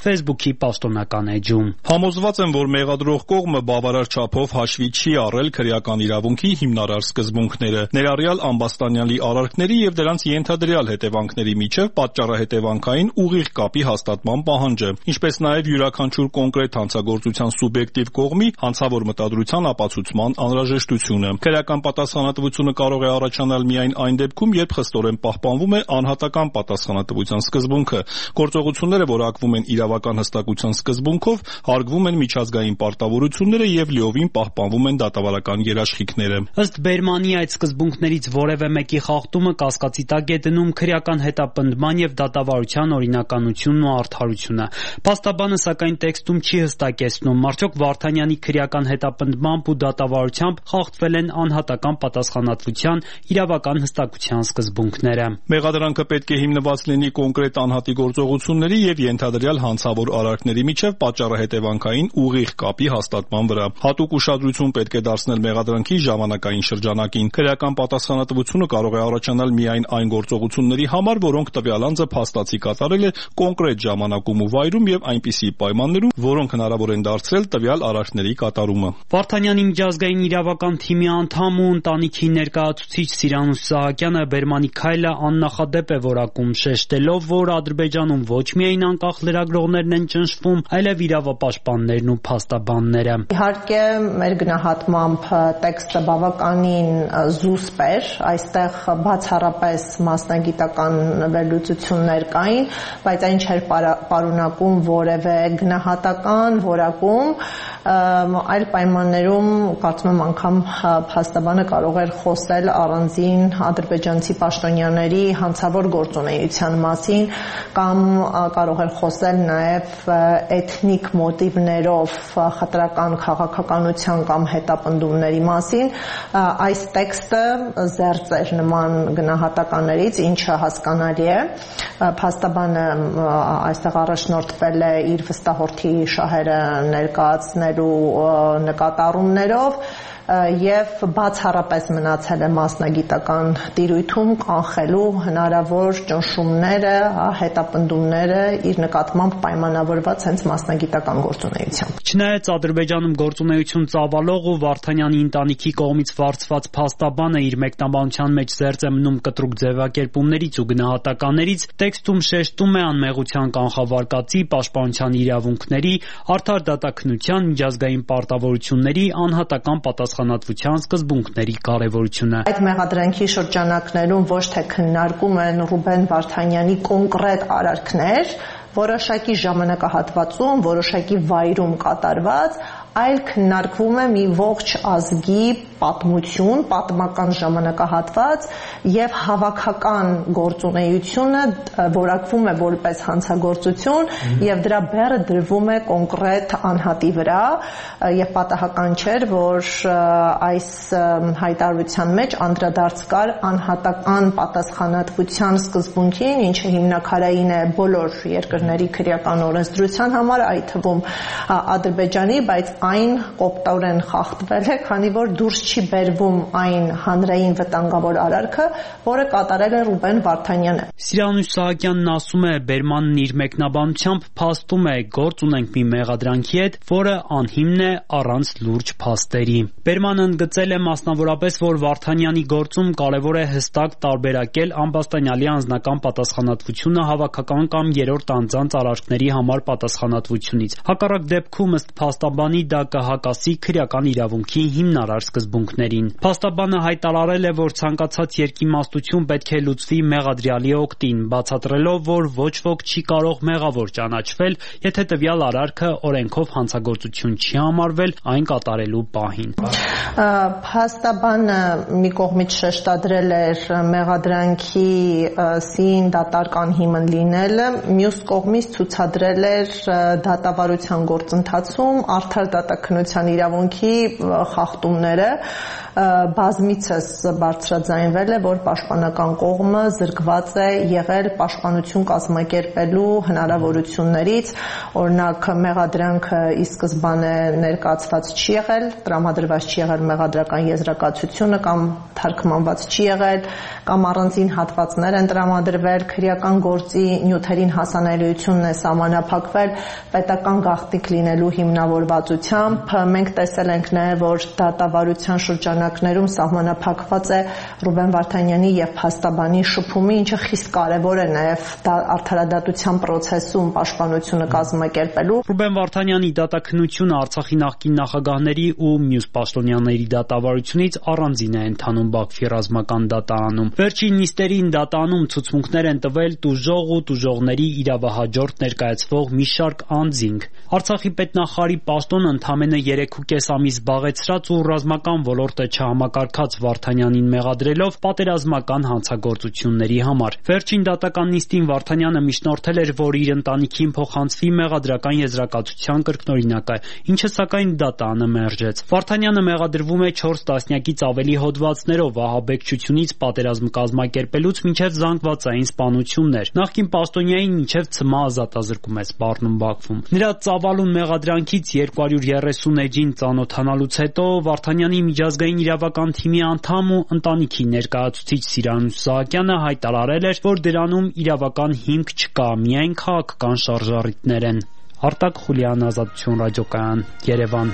Facebook-ի պաշտոնական էջում։ Համոզված եմ, որ մեղադրող կողմը բավարար չափով հաշվի չի առել քրեական իրավունքի հիմնարար սկզբունքները, ներառյալ ամբաստանյալի արարքների եւ դրանց ենթադրյալ հետևանքների միջև պատճառահետևանքային ուղիղ կապի հաստատման պահանջը, ինչպես նաեւ յուրաքանչյուր կոնկրետ հանցագործության սուբյեկտիվ կողմի հանցավոր մտադրության ապացուցման անհրաժեշտությունը։ Քրեական պատասխանատվությունը կարող է առաջանալ միայն այն դեպքում, երբ խստորեն պահպանվում է անհատական պատասխանատվության սկզբունքը։ Գործողությունները որակվում են իրավական հստակության սկզբունքով, հարգվում են միջազգային պարտավորությունները եւ լիովին պահպանվում են դատավարական երաշխիքները։ Ըստ Բերմանի այդ սկզբունքներից որևէ մեկի խախտումը կասկածի տակ է դնում քրեական հետապնդման եւ դատավարության օրինականությունն ու արդարությունը։ Փաստաբանը սակայն տեքստում չի հստակեցնում, արդյոք Վարդանյանի քրեական հետապնդմամբ ու դատավարությամբ խախտվել են անհատական պատասխանատվության իրավական հստակության սկզբունքները։ Մեղադրանքը պետք է հիմնված լինի կոնկրետ անհատի գործողությունների եւ ենթադրյալ հանցավոր արարքների միջև պատճառահետևանքային ուղիղ կապի հաստատման վրա։ Հատուկ ուշադրություն պետք է դարձնել մեղադրանքի ժամանակային շրջանակին։ Քրեական պատասխանատվությունը կարող է առաջանալ միայն այն գործողությունների համար, որոնք տվյալ անձը փաստացի կատարել է կոնկրետ ժամանակում ու վայրում եւ այնպիսի պայմաններում, որոնք հնարավոր են դարձրել տվյալ արարքների կատարումը։ Վարդանյանի միջազգային իրավական թիմի անդամ ու ընտանիքի ներկայացուցիչ Սիրանուս Սահակյանը Բերմանի քայլը աննախադեպ է որակում, շեշտելով, որ Ադրբեջանում ոչ միայն անկախ լրագրողներն են ճնշվում, այլև իրավապաշտպաններն ու փաստաբանները։ Իհարկե, մեր գնահատմամբ տեքստը բավականին զուսպ էր, այստեղ բացառապես մասնագիտական վերլուծություններ կային, բայց այն չէր պարունակում որևէ գնահատական որակում, այլ պայմաններում կարծում եմ անգամ փաստաբանը կարող էր խոսել առանձին ադրբեջանցի պաշտոնյաների հանցավոր գործունեության մասին կամ կարող էր խոսել նաև էթնիկ մոտիվներով խտրական քաղաքականության կամ հետապնդումների մասին։ Այս տեքստը զերծ էր նման գնահատականներից, ինչը հասկանալի է։ Փաստաբանը այստեղ առաջնորդվել է իր վստահորդի շահերը ներկայացնելու նկատառումներով եւ բացառապես մնացել է մասնագիտական տիրույթում կանխելու հնարավոր ճնշումները, հետապնդումները իր նկատմամբ պայմանավորված հենց մասնագիտական գործունեությամբ։ Չնայած Ադրբեջանում գործունեություն ծավալող ու Վարդանյանի ընտանիքի կողմից վարձված փաստաբանը իր մեկնաբանության մեջ զերծ է մնում կտրուկ ձևակերպումներից ու գնահատականներից, տեքստում շեշտում է անմեղության կանխավարկածի, պաշտպանության իրավունքների, արդար դատաքննության, միջազգային պարտավորությունների, անհատական պատասխանատվության սկզբունքների կարևորությունը։ Այդ մեղադրանքի շրջանակներում ոչ թե քննարկում են Ռուբեն Վարդանյանի կոնկրետ արարքներ, որոշակի ժամանակահատվածում, որոշակի վայրում կատարված, այլ քննարկվում է մի ողջ ազգի պատմություն, պատմական ժամանակահատված եւ հավաքական գործունեությունը որակվում է որպես հանցագործություն եւ դրա բեռը դրվում է կոնկրետ անհատի վրա եւ պատահական չէր, որ այս հայտարարության մեջ անդրադարձ կար անհատական պատասխանատվության սկզբունքին, ինչը հիմնակարային է բոլոր երկրների քրեական օրենսդրության համար, այդ թվում Ադրբեջանի, բայց այն կոպտորեն խախտվել է, քանի որ դուրս չի բերվում այն հանրային վտանգավոր արարքը, որը կատարել է Ռուբեն Վարդանյանը։ Սիրանուս Սահակյանն ասում է, Բերմանն իր մեկնաբանությամբ փաստում է, գործ ունենք մի մեղադրանքի հետ, որը անհիմն է առանց լուրջ փաստերի։ Բերմանը ընդգծել է մասնավորապես, որ Վարդանյանի գործում կարևոր է հստակ տարբերակել ամբաստանյալի անձնական պատասխանատվությունը հավաքական կամ երրորդ անձանց արարքների համար պատասխանատվությունից։ Հակառակ դեպքում ըստ փաստաբանի դա կհակասի քրեական իրավունքի հիմնարար սկզբունքներին։ Փաստաբանը հայտարարել է, որ ցանկացած երկիմաստություն պետք է լուծվի մեղադրյալի օգտին, բացատրելով, որ ոչ ոք չի կարող մեղավոր ճանաչվել, եթե տվյալ արարքը օրենքով հանցագործություն չի համարվել այն կատարելու պահին։ Փաստաբանը մի կողմից շեշտադրել էր մեղադրանքի սին դատարկան հիմն լինելը, մյուս կողմից ցուցադրել էր դատավարության գործընթացում արդար դատաքննության իրավունքի խախտումները բազմիցս բարձրաձայնվել է, որ պաշտպանական կողմը զրկված է եղել պաշտպանություն կազմակերպելու հնարավորություններից, օրինակ մեղադրանքը ի սկզբանե ներկայացված չի եղել, տրամադրված չի եղել մեղադրական եզրակացությունը կամ թարգմանված չի եղել, կամ առանձին հատվածներ են տրամադրվել, քրեական գործի նյութերին հասանելիությունն է սահմանափակվել պետական գաղտնիք լինելու հիմնավորվածությամբ։ Մենք տեսել ենք նաև, որ դատավարության շրջանակներում սահմանափակված է Ռուբեն Վարդանյանի եւ փաստաբանի շփումը, ինչը խիստ կարեւոր է նաև արդարադատության process-ում պաշտպանությունը կազմակերպելու։ Ռուբեն Վարդանյանի դատաքննությունը Արցախի նախկին նախագահների ու մյուս պաշտոնյաների դատավարությունից առանձին է ընթանում Բաքվի ռազմական դատարանում։ Վերջին նիստերին դատարանում ցուցմունքներ են տվել տուժող ու տուժողների իրավահաջորդ ներկայացվող մի շարք անձինք։ Արցախի պետնախարի պաշտոնը ընդամենը 3.5 ամիս զբաղեցրած ու ռազմական ոլորտը չհամակարգած Վարդանյանին մեղադրելով պատերազմական հանցագործությունների համար։ Վերջին դատական նիստին Վարդանյանը միջնորդել էր, որ իր ընտանիքին փոխանցվի մեղադրական եզրակացության կրկնօրինակը, ինչը սակայն դատարանը մերժեց։ Վարդանյանը մեղադրվում է 4 տասնյակից ավելի հոդվածներով ահաբեկչությունից պատերազմ կազմակերպելուց մինչև զանգվածային սպանություններ։ Նախկին պաշտոնյային մինչև ցմահ ազատազրկում է սպառնում Բաքվում։ Նրա ծավալուն մեղադրանքից 230 էջին ծանոթանալուց հետո Վարդանյանի միջազգային իրավական թիմի անդամ ու ընտանիքի ներկայացուցիչ Սիրանուշ Սահակյանը հայտարարել էր, որ դրանում իրավական հիմք չկա, միայն քաղաքական շարժառիթներ են։ Արտակ Խուլյան, Ազատություն ռադիոկայան, Երևան։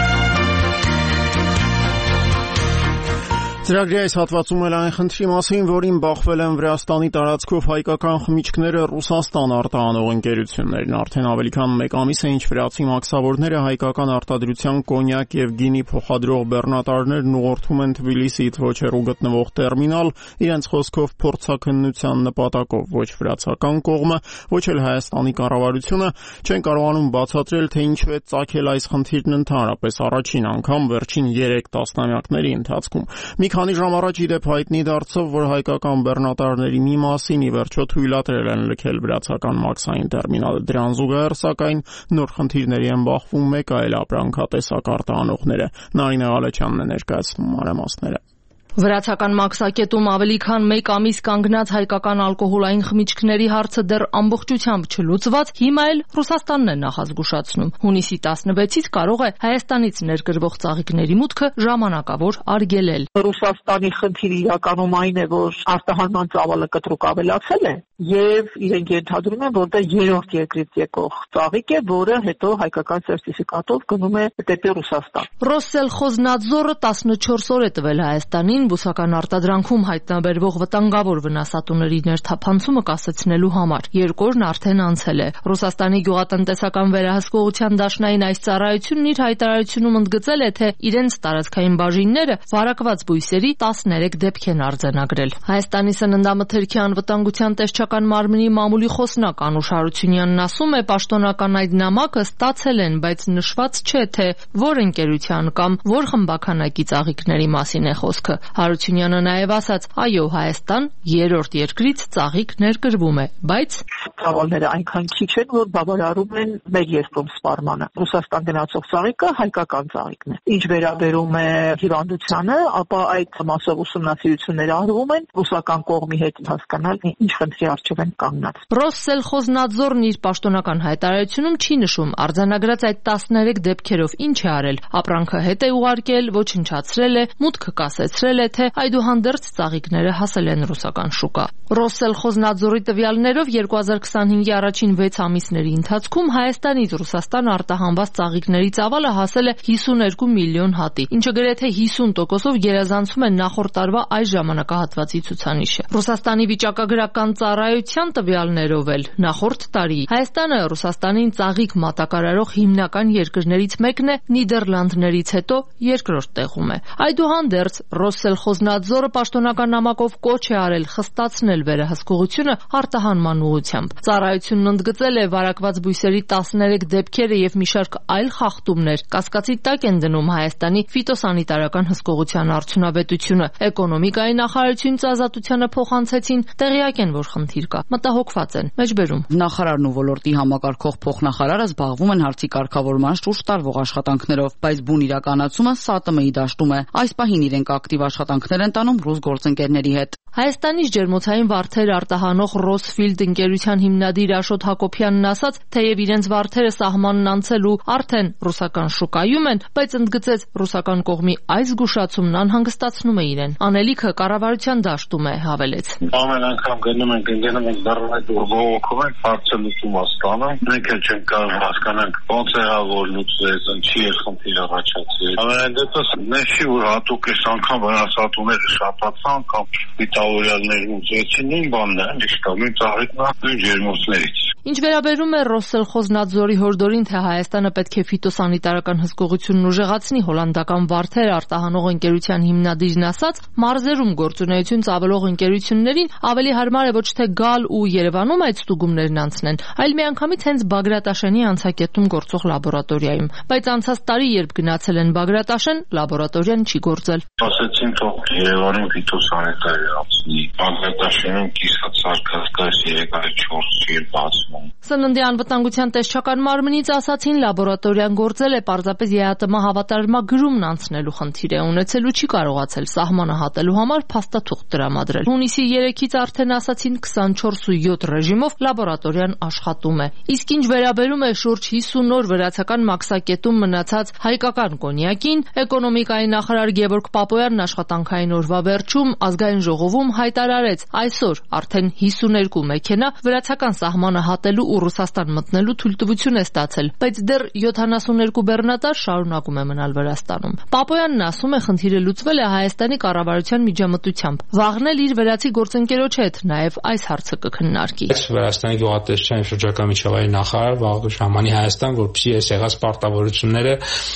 Ծրագրի այս հատվածում էլ այն խնդրի մասին, որին բախվել են Վրաստանի տարածքով հայկական խմիչքները Ռուսաստան արտահանող ընկերություններն։ Արդեն ավելի քան 1 ամիս է, ինչ վրացի մաքսավորները հայկական արտադրության կոնյակ եւ գինի փոխադրող բեռնատարներն ուղղորդում են Թբիլիսիից Ոչերու գտնվող տերմինալ, իրենց խոսքով փորձաքննության նպատակով։ Ոչ վրացական կողմը, ոչ էլ Հայաստանի կառավարությունը չեն կարողանում բացատրել, թե ինչու է ծագել այս խնդիրն ընդհանրապես առաջին անգամ վերջին 3 տասնամյակների ընթացքում։ Մի քանի ժամ առաջ իդեպ հայտնի դարձավ, որ հայկական բեռնատարների մի մասին ի վերջո թույլատրել են լքել վրացական մաքսային տերմինալը։ Դրան զուգահեռ, սակայն, նոր խնդիրների են բախվում մեկ այլ ապրանքատեսակ արտահանողները։ Նարինե Ղալեչյանն է ներկայացնում մանրամասները։ Վրացական մաքսակետում ավելի քան 1 ամիս կանգնած հայկական ալկոհոլային խմիչքների հարցը դեռ ամբողջությամբ չլուծված, հիմա էլ Ռուսաստանն է նախազգուշացնում։ Հունիսի 16-ից կարող է Հայաստանից ներկրվող ծաղիկների մուտքը ժամանակավոր արգելել։ Ռուսաստանի խնդիրը իրականում այն է, որ արտահանման ծավալը կտրուկ ավելացել է եւ իրենք ենթադրում են, որ դա երրորդ երկրից եկող ծաղիկ է, որը հետո հայկական սերտիֆիկատով գնում է դեպի Ռուսաստան։ Ռոսսելխոզնադզորը 14 օր է տվել Հայաստանին բուսական արտադրանքում հայտնաբերվող վտանգավոր վնասատուների ներթափանցումը կասեցնելու համար։ 2 օրն արդեն անցել է։ Ռուսաստանի գյուղատնտեսական վերահսկողության դաշնային այս ծառայությունն իր հայտարարությունում ընդգծել է, թե իրենց տարածքային բաժինները վարակված բույսերի 13 դեպք են արձանագրել։ Հայաստանի սննդամթերքի անվտանգության տեսչական մարմնի մամուլի խոսնակ Անուշ Հարությունյանն ասում է, պաշտոնական այդ նամակը ստացել են, բայց նշված չէ, թե որ ընկերության կամ որ խմբականակի ծաղիկների մասին է խոսքը։ Հարությունյանը նաև ասաց, այո, Հայաստան երրորդ երկրից ծաղիկ ներկրվում է, բայց ծավալները այնքան քիչ են, որ բավարարում են մեր երկրում սպառմանը։ Ռուսաստան գնացող ծաղիկը հայկական ծաղիկն է։ Ինչ վերաբերում է հիվանդությանը, ապա այդ մասով ուսումնասիրություններ արվում են, ռուսական կողմի հետ հասկանալ ինչ խնդրի առջև են կանգնած։ Ռոսսելխոզնադզորն իր պաշտոնական հայտարարությունում չի նշում արձանագրած այդ 13 դեպքերով ինչ է արել։ Ապրանքը հետ է ուղարկել, ոչնչացրել է, մուտքը կասեցրել է, թե այդուհանդերձ ծաղիկները հասել են ռուսական շուկա։ Ռոսսելխոզնադզորի տվյալներով 2025-ի առաջին 6 ամիսների ընթացքում Հայաստանից Ռուսաստան արտահանված ծաղիկների ծավալը հասել է 52 միլիոն հատի, ինչը գրեթե 50%-ով գերազանցում է նախորդ տարվա այս ժամանակահատվածի ցուցանիշը։ Ռուսաստանի վիճակագրական ծառայության տվյալներով էլ նախորդ տարի Հայաստանը Ռուսաստանին ծաղիկ մատակարարող հիմնական երկրներից մեկն է, Նիդերլանդներից հետո երկրորդ տեղում է։ Այդուհանդերձ Ռոսելխոզնադզորը պաշտոնական նամակով կոչ է արել խստացնել վերահսկողությունը արտահանման ուղղությամբ։ Ծառայությունն ընդգծել է վարակված բույսերի 13 դեպքերը եւ մի շարք այլ խախտումներ կասկածի տակ են դնում Հայաստանի ֆիտոսանիտարական հսկողության արդյունավետությունը։ Էկոնոմիկայի նախարարությունից Ազատությանը փոխանցեցին, տեղյակ են, որ խնդիր կա, մտահոգված են։ Մեջբերում նախարարն ու ոլորտի համակարգող փոխնախարարը զբաղվում են հարցի կարգավորման շուրջ տարվող աշխատանքներով, բայց բուն իրականացումը ՍԱՏՄ-ի դաշտում է։ Այս պահին իրենք ակտիվ աշխատանքներ են տանում ռուս գործընկերների հետ։ Հայաստանից ջերմոցային վարդեր արտահանող Ռոսֆիլդ ընկերության հիմնադիր Աշոտ Հակոբյանն ասաց, թեև իրենց վարդերը սահմանն անցել ու արդեն ռուսական շուկայում են, բայց ընդգծեց ռուսական կողմի այս զգուշացումն անհանգստացնում է իրեն։ Անելիքը կառավարության դաշտում է, հավելեց։ Ամեն անգամ գնում ենք դառնում այդ բողոքում ենք հարցը լուծում ստանում։ Մենք էլ չենք կարող հասկանանք ոնց է որ լուծվեց, ինչի է խնդիր առաջացել։ Ամեն դեպս մեջի որ հատուկ էս անգամ վնասատուները շատացան կամ տավորյալներն ուզեցին նույն բանն է, իշխանին ծաղիկնա ջերմոցներից։ Ինչ վերաբերում է Ռոսելխոզնադզորի հորդորին, թե Հայաստանը պետք է ֆիտոսանիտարական հսկողությունն ուժեղացնի, հոլանդական վարդեր արտահանող ընկերության հիմնադիրն ասաց, մարզերում գործունեություն ծավալող ընկերություններին ավելի հարմար է ոչ թե գալ ու Երևանում այդ ստուգումներն անցնեն, այլ միանգամից հենց Բագրատաշենի անցակետում գործող լաբորատորիայում։ Բայց անցած տարի, երբ գնացել են Բագրատաշեն, լաբորատորիան չի գործել։ Ասեցին թող Երևանում ֆիտոսանիտարի անցնի, Բագրատաշենում կիսած սարքած 3-4 բացվում։ Սննդի անվտանգության տեսչական մարմնից ասացին, լաբորատորիան գործել է, պարզապես ԵԱՏՄ հավատարմագրումն անցնելու խնդիր է ունեցել ու չի կարողացել սահմանը հատելու համար փաստաթուղթ տրամադրել։ Հունիսի 3-ից արդեն ասացին 24/7 ռեժիմով լաբորատորիան աշխատում է։ Իսկ ինչ վերաբերում է շուրջ 50 օր վրացական մաքսակետում մնացած հայկական կոնյակին, էկոնոմիկայի նախարար Գևորգ Պապոյանն աշխատանքային օրվա վերջում ազգային ժողովում հայտարարեց, այսօր արդեն 52 մեքենա վրացական սահմանը հատելու ու Ռուսաստան մտնելու թույլտվություն է ստացել, բայց դեռ 72 բեռնատար շարունակում է մնալ Վրաստանում։ Պապոյանն ասում է, խնդիրը լուծվել է Հայաստանի կառավարության միջամտությամբ։ Վաղն էլ իր վրացի գործընկերոջ հետ նաև այս հարցը կքննարկի։ Վրաստանի գյուղատնտեսության շրջակա միջավայրի նախարար Վաղդուշ Համանի Հայաստան, որպեսզի այս եղած պարտավորությունները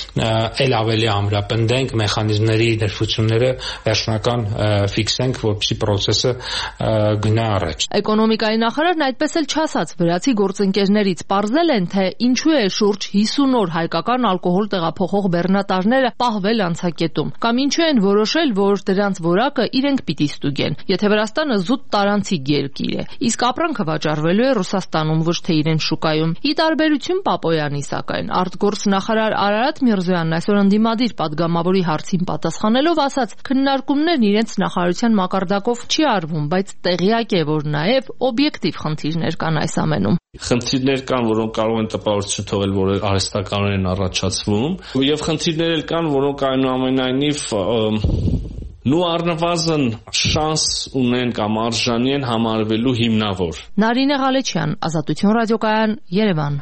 ել ավելի ամրապնդենք, մեխանիզմների ներշնչությունները վերջնական ֆիքսենք, որպեսզի process-ը գնա առաջ։ Էկոնոմիկայի նախարարն այդպես էլ չասաց, վրացի գործընկերներից պարզել են, թե ինչու է շուրջ 50 օր հայկական ալկոհոլ տեղափոխող բեռնատարները պահվել անցակետում, կամ ինչու են որոշել, որ դրանց որակը իրենք պիտի ստուգեն, եթե Վրաստանը զուտ տարանցիկ երկիր է, իսկ ապրանքը վաճառվելու է Ռուսաստանում, ոչ թե իրեն շուկայում։ Ի տարբերություն Պապոյանի, սակայն, արտգործնախարար Արարատ Միրզոյանն այսօր ընդդիմադիր падգամավորի հարցին պատասխանելով ասաց, քննարկումներն իրենց նախարարության մակարդակով չի արվում, բայց տեղյակ է, որ նաև օբյեկտիվ խնդիրներ կան այս ամենում։ Խնդիրներ կան, որոնք կարող են տպավորություն թողել, որ արհեստականորեն են առաջացվում, եւ խնդիրներ էլ կան, որոնք այնուամենայնիվ առնվազն շանս ունեն կամ արժանի են համարվելու հիմնավոր։ Նարինե Ղալեչյան, Ազատություն ռադիոկայան, Երևան։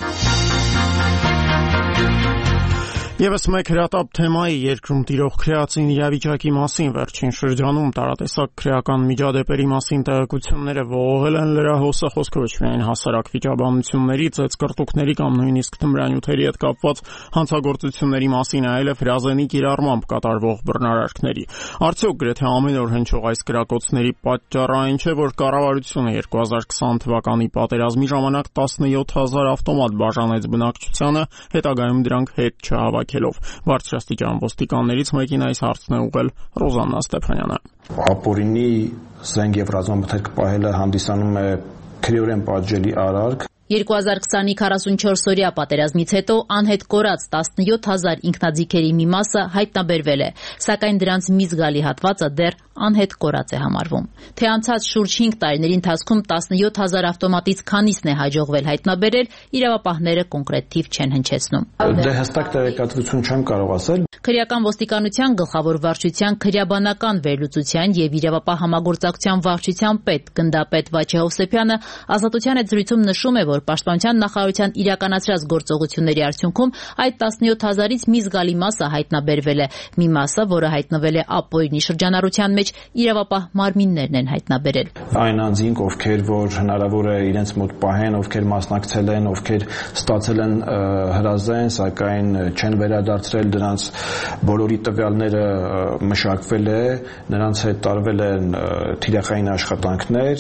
Եվս մեկ հրատապ թեմայի երկրում տիրող քրեացին իրավիճակի մասին վերջին շրջանում տարատեսակ քրեական միջադեպերի մասին տեղեկությունները ողողել են լրահոսը, խոսքը ոչ միայն հասարակ վիճաբանությունների, ծեծկռտուքների կամ նույնիսկ թմրանյութերի հետ կապված հանցագործությունների մասին, այլև հրազենի կիրառմամբ կատարվող բռնարարքների։ Արդյոք գրեթե ամեն օր հնչող այս կրակոցների պատճառը այն չէ, որ կառավարությունը 2020 թվականի պատերազմի ժամանակ 17000 ավտոմատ բաժանեց բնակչությանը, հետագայում դրանք հետ չհավաքելով։ Բարձրաստիճան ոստիկաններից մեկին այս հարցն է ուղղել Ռոզաննա Ստեփանյանը։ Ապօրինի զենք եւ ռազմամթերք պահելը հանդիսանում է քրեորեն պատժելի արարք։ 2020-ի 44-օրյա պատերազմից հետո անհետ կորած 17000 ինքնաձիգերի մի մասը հայտնաբերվել է, սակայն դրանց մի զգալի հատվածը դեռ անհետ կորած է համարվում։ Թե անցած շուրջ 5 տարիների ընթացքում 17000 ավտոմատից քանիսն է հաջողվել հայտնաբերել, իրավապահները կոնկրետ թիվ չեն հնչեցնում։ Դե հստակ տեղեկատվություն չեմ կարող ասել։ Քրեական ոստիկանության գլխավոր վարչության քրեաբանական վերլուծության եւ իրավապահ համագործակցության վարչության պետ գնդապետ Վաչե Հովսեփյանը Ազատության հետ զրույցում նշում է, որ որ Պաշտպանության նախարարության իրականացրած գործողությունների արդյունքում այդ 17,000-ից մի զգալի մասը հայտնաբերվել է։ Մի մասը, որը հայտնվել է Ապօրինի շրջանառության մեջ, իրավապահ մարմիններն են հայտնաբերել։ Այն անձինք, ովքեր որ հնարավոր է իրենց մոտ պահեն, ովքեր մասնակցել են, ովքեր ստացել են հրազեն, սակայն չեն վերադարձրել, դրանց բոլորի տվյալները մշակվել է, նրանց հետ տարվել են թիրախային աշխատանքներ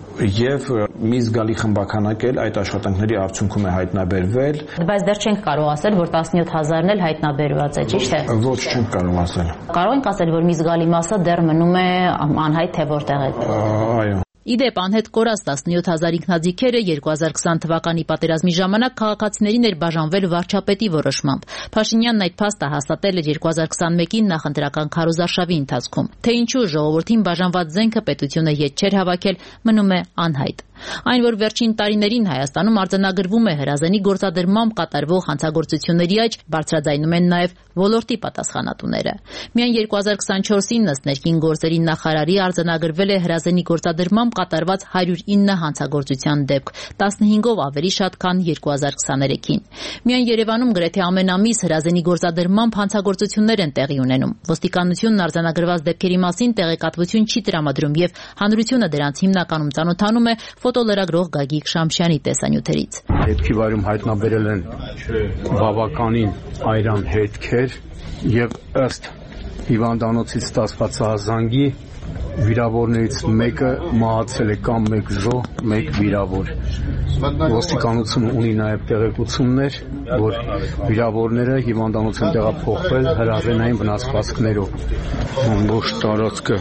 եւ մի զգալի խմբաքանակ էլ այդ աշխատանքների արդյունքում է հայտնաբերվել։ Բայց դեռ չենք կարող ասել, որ 17,000-ն էլ հայտնաբերված է, ճիշտ է։ Ոչ, չենք կարող ասել։ Կարող ենք ասել, որ մի զգալի մասը դեռ մնում է անհայտ, թե որտեղ է։ Այո։ Իդեպ անհետ կորած 17,000 ինքնաձիգերը 2020 թվականի պատերազմի ժամանակ քաղաքացիներին էր բաժանվել վարչապետի որոշմամբ։ Փաշինյանն այդ փաստը հաստատել էր 2021-ին նախընտրական քարոզարշավի ընթացքում։ Թե ինչու ժողովրդին բաժանված զենքը պետությունը ետ չէր հավաքել, մնում է անհայտ։ Այն, որ վերջին տարիներին Հայաստանում արձանագրվում է հրազենի գործադրմամբ կատարվող հանցագործությունների աճ, բարձրաձայնում են նաև ոլորտի պատասխանատուները։ Միայն 2024-ին ըստ ներքին գործերի նախարարի արձանագրվել է հրազենի գործադրմամբ կատարված 109 հանցագործության դեպք, 15-ով ավելի շատ, քան 2023-ին։ Միայն Երևանում գրեթե ամեն ամիս հրազենի գործադրմամբ հանցագործություններ են տեղի ունենում։ Ոստիկանությունն արձանագրված դեպքերի մասին տեղեկատվություն չի տրամադրում եւ հանրությունը դրանց հիմնականում ծանոթանում է ֆոտոլրագրող Գագիկ Շամշյանի տեսանյութերից։ Հետքի վայրում հայտնաբերել են բավականին այրան հետքեր եւ ըստ հիվանդանոցից ստացված զանգի վիրավորներից մեկը մահացել է կամ մեկ զոհ, մեկ վիրավոր։ Ոստիկանությունը ունի նաև տեղեկություններ, որ վիրավորները հիվանդանոց են տեղափոխվել հրազենային վնասվածքներով։ Ամբողջ տարածքը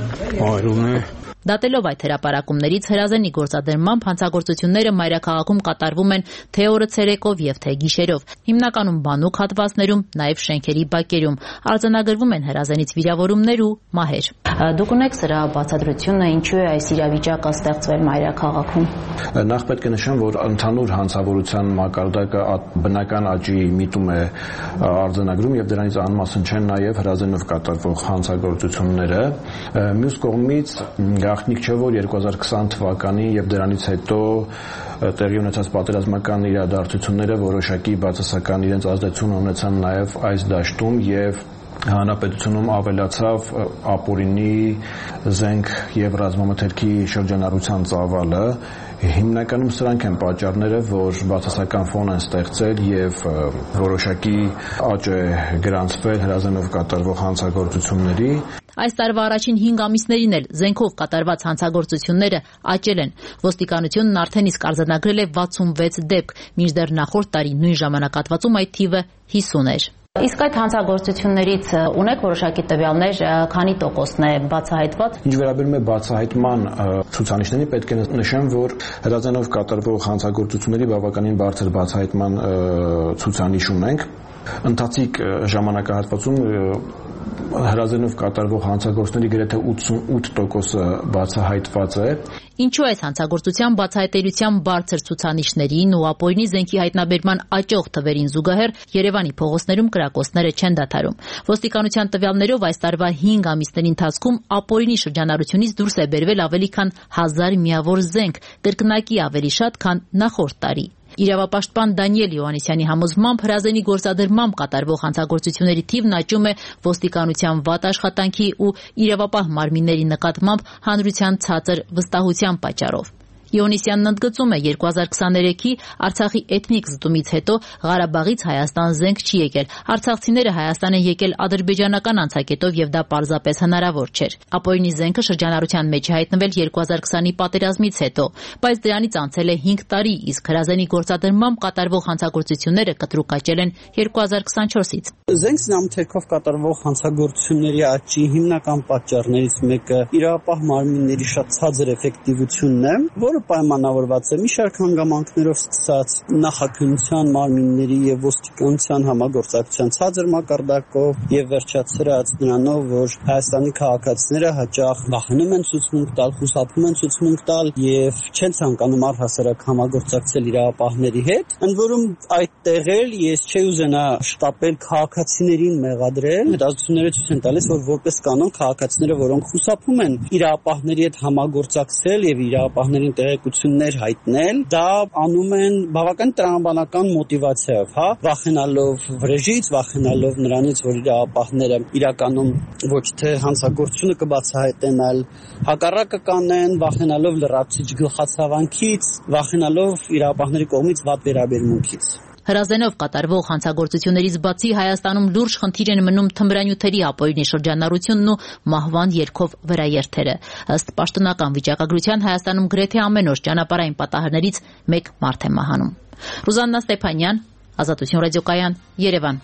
այրում է։ Դատելով այդ հրապարակումներից հրազենի գործադրմամբ հանցագործությունները մայրաքաղաքում կատարվում են թե օրը ցերեկով եւ թե գիշերով, հիմնականում բանուկ հատվածներում, նաեւ շենքերի բակերում։ Արձանագրվում են հրազենից վիրավորումներ ու մահեր։ Դուք ունեք սրա բացատրությունը, ինչու է այս իրավիճակը ստեղծվել մայրաքաղաքում։ Նախ պետք է նշեմ, որ ընդհանուր հանցավորության մակարդակը բնական աճի միտում է արձանագրում եւ դրանից անմասն չեն նաեւ հրազենով կատարվող հանցագործությունները։ Մյուս կողմից գաղտնիք չէ, որ 2020 թվականին եւ դրանից հետո տեղի ունեցած պատերազմական իրադարձությունները որոշակի բացասական իրենց ազդեցություն ունեցան նաեւ այս դաշտում եւ հանրապետությունում ավելացավ ապօրինի զենք եւ ռազմամթերքի շրջանառության ծավալը։ Հիմնականում սրանք են պատճառները, որ բացասական ֆոն են ստեղծել եւ որոշակի աճ է գրանցվել հրազենով կատարվող հանցագործությունների։ Այս տարվա առաջին 5 ամիսներին էլ զենքով կատարված հանցագործությունները աճել են։ Ոստիկանությունն արդեն իսկ արձանագրել է 66 դեպք, մինչդեռ նախորդ տարի նույն ժամանակահատվածում այդ թիվը 50 էր։ Իսկ այդ հանցագործություններից ունեք որոշակի տվյալներ, քանի տոկոսն է բացահայտված։ Ինչ վերաբերում է բացահայտման ցուցանիշներին, պետք է նշեմ, որ հրազենով կատարվող հանցագործությունների բավականին բարձր բացահայտման ցուցանիշ ունենք։ Ընթացիկ ժամանակահատվածում հրազենով կատարվող հանցագործների գրեթե 88% բացահայտված է։ Ինչու այս հանցագործության բացահայտելիության բարձր ցուցանիշներին ու ապօրինի զենքի հայտնաբերման աճող թվերին զուգահեռ Երևանի փողոցներում կրակոցները չեն դադարում։ Ոստիկանության տվյալներով այս տարվա 5 ամիսների ընթացքում ապօրինի շրջանառությունից դուրս է բերվել ավելի քան 1000 միավոր զենք, կրկնակի ավելի շատ, քան նախորդ տարի։ Իրավապաշտպան Դանիել Յոհաննիսյանի համոզմամբ հրազենի գործադրմամբ կատարվող հանցագործությունների թիվն աճում է ոստիկանության վատ աշխատանքի ու իրավապահ մարմինների նկատմամբ հանրության ցածր վստահության պատճառով։ Յոհաննիսյանն ընդգծում է 2023-ի Արցախի էթնիկ զտումից հետո Ղարաբաղից Հայաստան զենք չի եկել։ Արցախցիները Հայաստան են եկել ադրբեջանական անցակետով եւ դա պարզապես հնարավոր չէր։ Ապօրինի զենքը շրջանառության մեջ է հայտնվել 2020-ի պատերազմից հետո, բայց դրանից անցել է 5 տարի, իսկ հրազենի գործադրմամբ կատարվող հանցագործությունները կտրուկ աճել են 2024-ից։ Զենք զինամթերքով կատարվող հանցագործությունների աճի հիմնական պատճառներից մեկը իրավապահ մարմինների շատ ցածր էֆեկտիվությունն է, որը պայմանավորված է մի շարք հանգամանքներով սկսած նախաքննության մարմինների եւ ոստիկանության համագործակցության ցածր մակարդակով եւ վերջացրած նրանով, որ Հայաստանի քաղաքացիները հաճախ վախենում են ցուցմունք տալ, խուսափում են ցուցմունք տալ եւ չեն ցանկանում առհասարակ համագործակցել իրավապահների հետ։ Ընդ որում այդ տեղել ես չի ուզենա շտապել քաղաքացիներին մեղադրել։ Հետազոտությունները ցույց են տալիս, որ որպես կանոն քաղաքացիները, որոնք խուսափում են իրավապահների հետ համագործակցել եւ իրավապահներին տեղեկություններ հայտնել, դա անում են բավական տրամաբանական մոտիվացիայով, հա, վախենալով վրեժից, վախենալով նրանից, որ իրավապահները իրականում ոչ թե հանցագործությունը կբացահայտեն, այլ հակառակը կանեն, վախենալով լրացուցիչ գլխացավանքից, վախենալով իրավապահների կողմից վատ վերաբերմունքից։ Հրազենով կատարվող հանցագործություններից բացի Հայաստանում լուրջ խնդիր են մնում թմրանյութերի ապօրինի շրջանառությունն ու մահվան ելքով վրաերթերը։ Ըստ պաշտոնական վիճակագրության Հայաստանում գրեթե ամեն օր ճանապարհային պատահարներից մեկ մարդ է մահանում։ Ռուզաննա Ստեփանյան, Ազատություն ռադիոկայան, Երևան։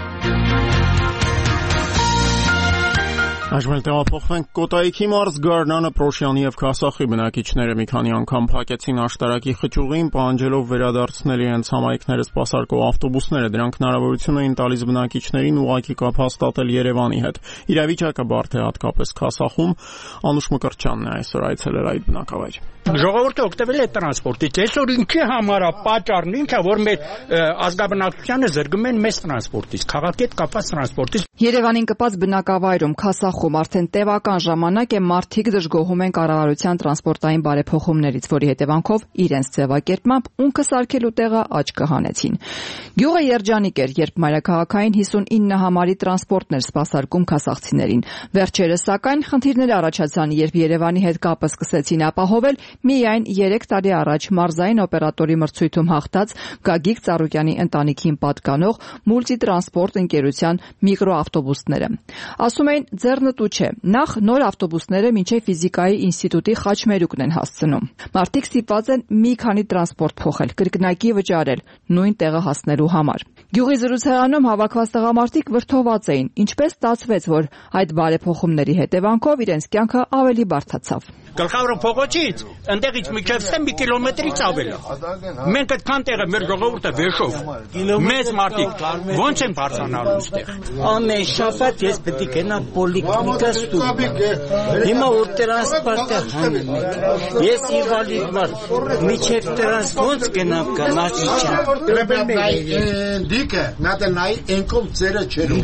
Այժմ տեղափոխվենք Կոտայքի մարզ, Գառնանը, Պրոշյանի եւ Քասախի բնակիչները մի քանի անգամ փակեցին աշտարակի խճուղին, պահանջելով վերադարձնել իրենց համայնքները սպասարկող ավտոբուսները։ Դրանք հնարավորություն էին տալիս բնակիչներին ուղղակի կապ հաստատել Երևանի հետ։ Իրավիճակը բարդ է հատկապես Քասախում։ Անուշ Մկրտչյանն է այսօր այցելել այդ բնակավայր։ Ժողովուրդը օգտվել է տրանսպորտից։ Այսօր ինչի համար է պատճառն ինչա, որ մեր ազգաբնակչությանը զրկում են մեծ տրանսպորտից, քաղաքի հետ կապված տրանսպորտից։ Երևանին կպած բնակավայրում Քասախում արդեն տևական ժամանակ է մարդիկ դժգոհում են կառավարության տրանսպորտային բարեփոխումներից, որի հետևանքով իրենց ձևակերպմամբ ունքը սարքելու տեղը աչքը հանեցին։ Գյուղը երջանիկ էր, երբ մայրաքաղաքային 59 համարի տրանսպորտն էր սպասարկում քասախցիներին։ Վերջերս սակայն խնդիրներ առաջացան, երբ Երևանի հետ կապը սկսեցին ապահովել միայն 3 տարի առաջ մարզային օպերատորի մրցույթում հաղթած Գագիկ Ծառուկյանի ընտանիքին պատկանող մուլտիտրանսպորտ ընկերության միկրոավտոբուսները։ Ասում էին ձեռնտու չէ, նախ նոր ավտոբուսները մինչև ֆիզիկայի ինստիտուտի Խաչմերուկն են հասցնում։ Մարդիկ ստիպված են մի քանի տրանսպորտ փոխել, կրկնակի վճարել նույն տեղը հասնելու համար։ Գյուղի զրուցարանում հավաքված տղամարդիկ վրդոված էին, ինչպես ստացվեց, որ այդ բարեփոխումների հետևանքով իրենց կյանքը ավելի բարդացավ։ Գլխավոր փողոցից ընդեղից մինչև 1 կիլոմետրից ավել է։ Մենք այդքան տեղը մեր ժողովուրդը վեշով մեծ մարդիկ ոնց են բարձրանալու այստեղ։ Ամեն շաբաթ ես պետք է գնամ պոլիկլինիկա ստուգ։ Հիմա որ տրանսպորտը հանում եք։ Ես ինվալիդ մարդ, միջև տրանս ոնց գնամ կամաչիչան։ Դիկը նատենայ ենկով ծերը չերու։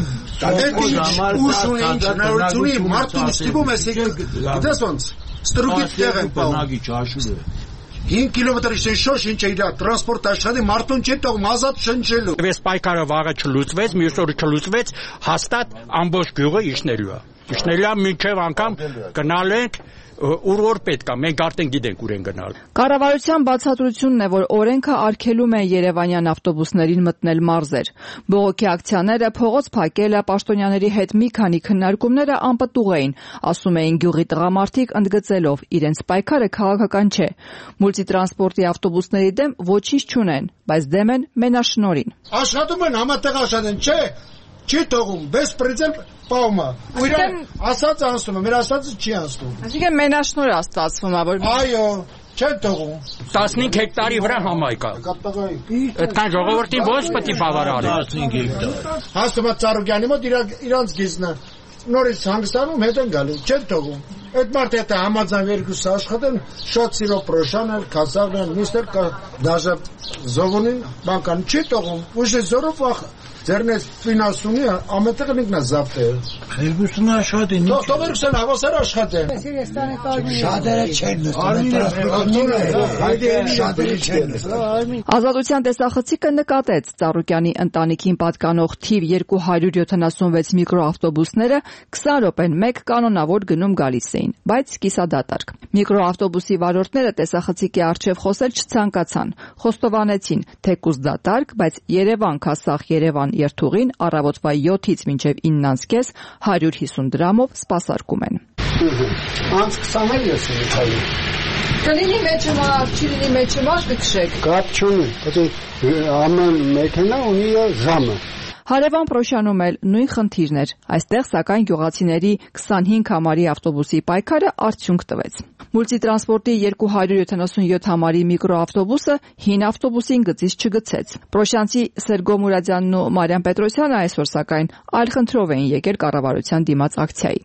Ուշ ունի հնարավորությունի մարդուն ստիպում ես գիտես ոնց։ Ստրուկից տեղ են պահում։ 5 կիլոմետրից շոշ ինչ է իր տրանսպորտ աշխատի մարդուն չի տողում ազատ շնչելու։ Այս պայքարը վաղը չլուծվեց, մյուս օրը չլուծվեց, հաստատ ամբողջ գյուղը իջնելու է։ Իջնելու է մինչև անգամ գնալ ենք ուր որ պետք է, մենք արդեն գիտենք ուր են գնալ։ Կառավարության բացատրությունն է, որ օրենքը արգելում է երևանյան ավտոբուսներին մտնել մարզեր։ Բողոքի ակցիաները, փողոց փակելը, պաշտոնյաների հետ մի քանի քննարկումները անպտուղ էին, ասում էին գյուղի տղամարդիկ ընդգծելով, իրենց պայքարը քաղաքական չէ։ Մուլտիտրանսպորտի ավտոբուսների դեմ ոչինչ չունեն, բայց դեմ են մենաշնորհին։ Աշխատում են համատեղ աշխատեն, չէ։ Չի թողում, բեսպրեդել պահում է։ Ու իրան ասած անցնում է, մեր ասածը չի անցնում։ Այսինքն մենաշնորհ է ստացվում, որ այո, չեն թողում։ 15 հեկտարի վրա համայնք է։ Այդքան ժողովրդին ո՞նց պետք է բավարարի։ 15 հեկտար։ Հասնում է Ծառուկյանի մոտ իրանց գիզնը։ Նորից հանգստանում հետ են գալու, չեն թողում։ Այդ մարդը հետ համաձայն երկուսը աշխատեն, շատ սիրո Պրոշյանը, Քասախն, միստր դաժե Զովունին, բանկան չի թողում։ Ուշ զորով ձեռնես ֆինանսունի ամենտեղ ինքնա զավթը։ Երկուսն աշխատեն։ Թողերքսն հավասար աշխատեն։ Շատերը չեն նստում։ Ազատության տեսախցիկը նկատեց Ծառուկյանի ընտանիքին պատկանող թիվ 276 միկրոավտոբուսները 20 րոպեն մեկ կանոնավոր գնում գալիս էին, բայց կիսադատարկ։ Միկրոավտոբուսի վարորդները տեսախցիկի առջև խոսել չցանկացան, խոստովանեցին, թեկուզ դատարկ, բայց Երևան-Քասախ-Երևան երթուղին առավոտվա 7-ից մինչև 9:30 150 դրամով սպասարկում են։ Անց 20-ը ես եմ քայլի։ Կլինի մեջը մարդ, չի լինի մեջը մարդ կքշեք։ Կապ չունի, ամեն մեքենա ունի ժամը։ Հարևան Պրոշյանում էլ նույն խնդիրն էր։ Այստեղ սակայն գյուղացիների 25 համարի ավտոբուսի պայքարը արդյունք տվեց։ Մուլտիտրանսպորտի 277 համարի միկրոավտոբուսը հին ավտոբուսին գծից չգցեց։ Պրոշյանցի Սերգո Մուրադյանն ու Մարիամ Պետրոսյանը այսօր սակայն այլ խնդրով էին եկել կառավարության դիմաց ակցիայի։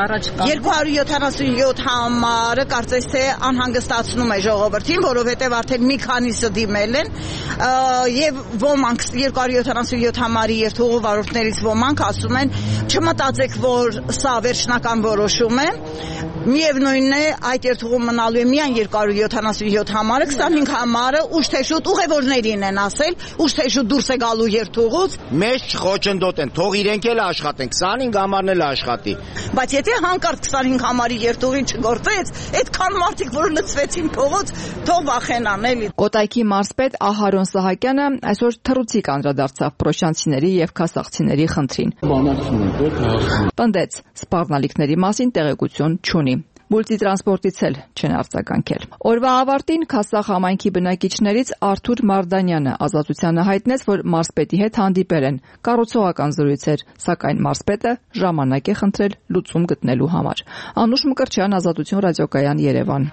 277 համարը կարծես թե անհանգստացնում է ժողովրդին, որովհետև արդեն մի քանիսը դիմել են եւ ոմանք 277 համարի եւ երթուղու վարորդներից ոմանք ասում են, չմտածեք, որ սա վերջնական որոշում է, միևնույնն է, այդ երթուղում մնալու է միայն 277 համարը, 25 համարը ուշ թե շուտ ուղևորներին են ասել, ուշ թե շուտ դուրս է գալու երթուղուց։ Մեզ չխոչընդոտեն, թող իրենք էլ աշխատեն, 25 համարն էլ աշխատի։ Բայց եթե հանկարծ 25 համարի երթուղին չգործեց, այդքան մարդիկ, որ լցվեցին փողոց, թող վախենան էլի։ Կոտայքի մարզպետ Ահարոն Սահակյանը այսօր թռուցիկ անդրադարձավ պրոշյանցիների եւ քասախցիների խնդրին։ Պնդեց, սպառնալիքների մասին տեղեկություն չունի։ Մուլտիտրանսպորտից էլ չեն արձագանքել։ Օրվա ավարտին Քասախ համայնքի բնակիչներից Արթուր Մարդանյանը ազատությանը հայտնեց, որ մարզպետի հետ հանդիպել են։ Կառուցողական զրույց էր, սակայն մարզպետը ժամանակ է խնդրել լուծում գտնելու համար։ Անուշ Մկրտչյան, Ազատություն ռադիոկայան, Երևան։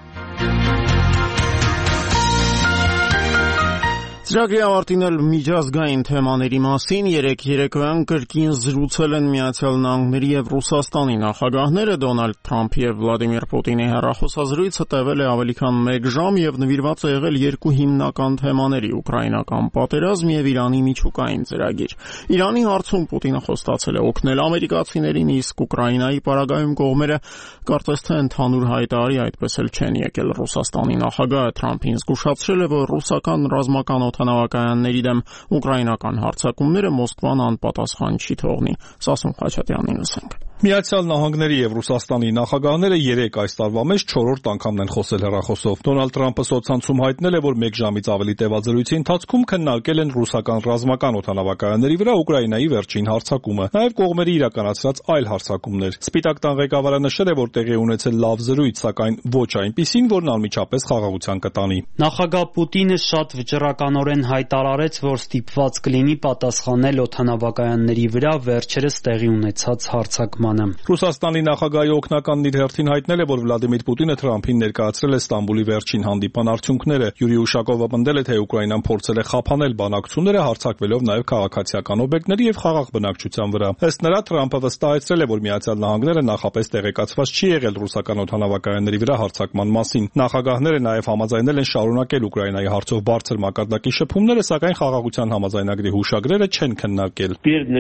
Ծրագրի ավարտին էլ միջազգային թեմաների մասին երեկոյան կրկին զրուցել են Միացյալ Նահանգների եւ Ռուսաստանի նախագահները։ Դոնալդ Թրամփի եւ Վլադիմիր Պուտինի հեռախոսազրույցը տևել է ավելի քան 1 ժամ եւ նվիրված է եղել երկու հիմնական թեմաների՝ ուկրաինական պատերազմ եւ Իրանի միջուկային ծրագիր։ Իրանի հարցում Պուտինը խոստացել է օգնել ամերիկացիներին, իսկ Ուկրաինայի պարագայում կողմերը կարծես թե ընդհանուր հայտարարի այդպես էլ չեն եկել։ Ռուսաստանի նախագահը Թրամփին զգուշացրել է, որ ռուսական ռազմական օդանավակայանների դեմ ուկրաինական հարձակումները Մոսկվան անպատասխան չի թողնի։ Սասուն Խաչատյանին լսենք։ Միացյալ Նահանգների եւ Ռուսաստանի նախագահները 3 այս տարվա մեջ 4-րդ անգամն են խոսել հեռախոսով։ Դոնալդ Թրամփը սոցցանցում հայտնել է, որ 1 ժամից ավելի տևած զրույցի ընթացքում քննարկել են ռուսական ռազմական օդանավակայանների վրա Ուկրաինայի վերջին հարձակումը, նաեւ կողմերի իրականացրած այլ հարձակումներ։ Սպիտակ տան ղեկավարը նշել է, որ տեղի ունեցել լավ զրույց, սակայն ոչ այնպիսին, որն անմիջապես խաղաղության կտանի։ Նախագահ Պուտինը շատ վճռականորեն հայտարարեց, որ ստիպված կլինի պատասխանել օդանավակայանների վրա վերջերս տեղի ունեցած հարձակմանը։ Ռուսաստանի նախագահի օգնականն իր հերթին հայտնել է, որ Վլադիմիր Պուտինը Թրամփին ներկայացրել է Ստամբուլի վերջին հանդիպան արդյունքները։ Յուրի Ուշակովը պնդել է, թե Ուկրաինան փորձել է խափանել բանակցությունները, հարձակվելով նաև քաղաքացիական օբյեկտների եւ խաղաղ բնակչության վրա։ Ըստ նրա, Թրամփը վստահեցրել է, որ Միացյալ Նահանգները նախապես տեղեկացված չի եղել ռուսական օդանավակայանների վրա հարձակման մասին։ Նախագահները նաև համաձայնել են շարունակել Ուկրաինայի հարցով բարձր մակարդակի շփումները, սակայն խաղաղության համաձայնագրի հուշագրերը չեն քննարկել։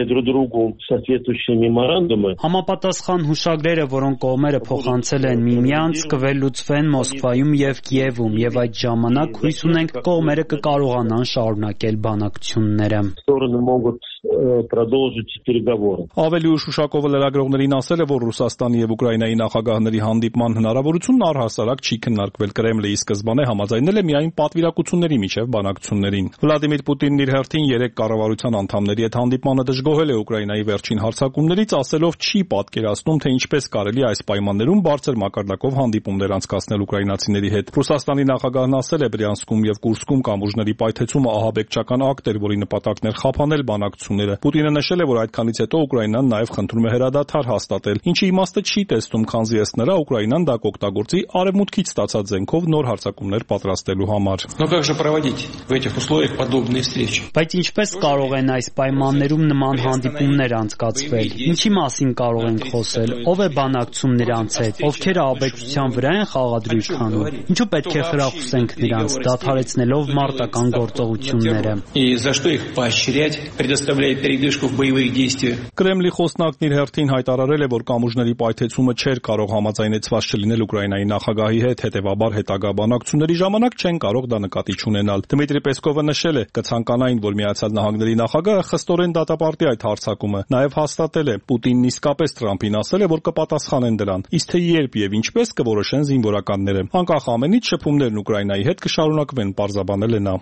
Համապատասխան հուշագրերը, որոնք կողմերը փոխանցել են միմյանց, կվերլուծվեն Մոսկվայում եւ Կիևում, եւ այդ ժամանակ հույս ունենք կողմերը կկարողանան շարունակել բանակցությունները։ Ավելի ուշ Ուշակովը լրագրողներին ասել է, որ Ռուսաստանի եւ Ուկրաինայի նախագահների հանդիպման հնարավորությունն առհասարակ չի քննարկվել։ Կրեմլը ի սկզբանե համաձայնել է միայն պատվիրակությունների միջև բանակցություններին։ Վլադիմիր Պուտինն իր հերթին 3 կառավարության անդամների հետ հանդիպմանը դժգոհել է Ուկրաինայի վերջին հարձակումներից, ասելով չի պատկերացնում, թե ինչպես կարելի այս պայմաններում բարձր մակարդակով հանդիպումներ անցկացնել ուկրաինացիների հետ։ Ռուսաստանի նախագահն ասել է, Բրյանսկում եւ Կուրսկում կամուրջների պայթեցումը ահաբեկչական ակտ էր, որի նպատակն էր խափանել բանակցությունները։ Պուտինը նշել է, որ այդքանից հետո Ուկրաինան նաեւ խնդրում է հրադադար հաստատել, ինչի իմաստը չի տեսնում, քանզի ըստ նրա Ուկրաինան դա կօգտագործի արևմուտքից ստացած զենքով նոր հարձակումներ պատրաստելու համար։ Բայց ինչպես կարող են այս պայմաններում նման հանդիպումներ անցկացվել։ Ինչի մասին կարող ենք խոսել, ով է բանակցում նրանց հետ, ովքեր ահաբեկչության վրա են խաղադրույք քանում։ Ինչու պետք է խրախուսենք նրանց, դադարեցնելով մարտական գործողությունները։ Կրեմլի խոսնակն իր հերթին հայտարարել է, որ կամուրջների պայթեցումը չէր կարող համաձայնեցված չլինել Ուկրաինայի նախագահի հետ, հետևաբար հետագա բանակցությունների ժամանակ չեն կարող դա նկատի չունենալ։ Դմիտրի Պեսկովը նշել է, կցանկանային, որ Միացյալ Նահանգների նախագահը խստորեն դատապարտի այդ հարձակումը։ Նաև հաստատել է, Պուտինն իսկապես Թրամփին ասել է, որ կպատասխանեն դրան, իսկ թե երբ եւ ինչպես կորոշեն զինվորականները։ Անկախ ամենից շփումներն Ուկրաինայի հետ կշարունակվեն, պարզաբանել է նա։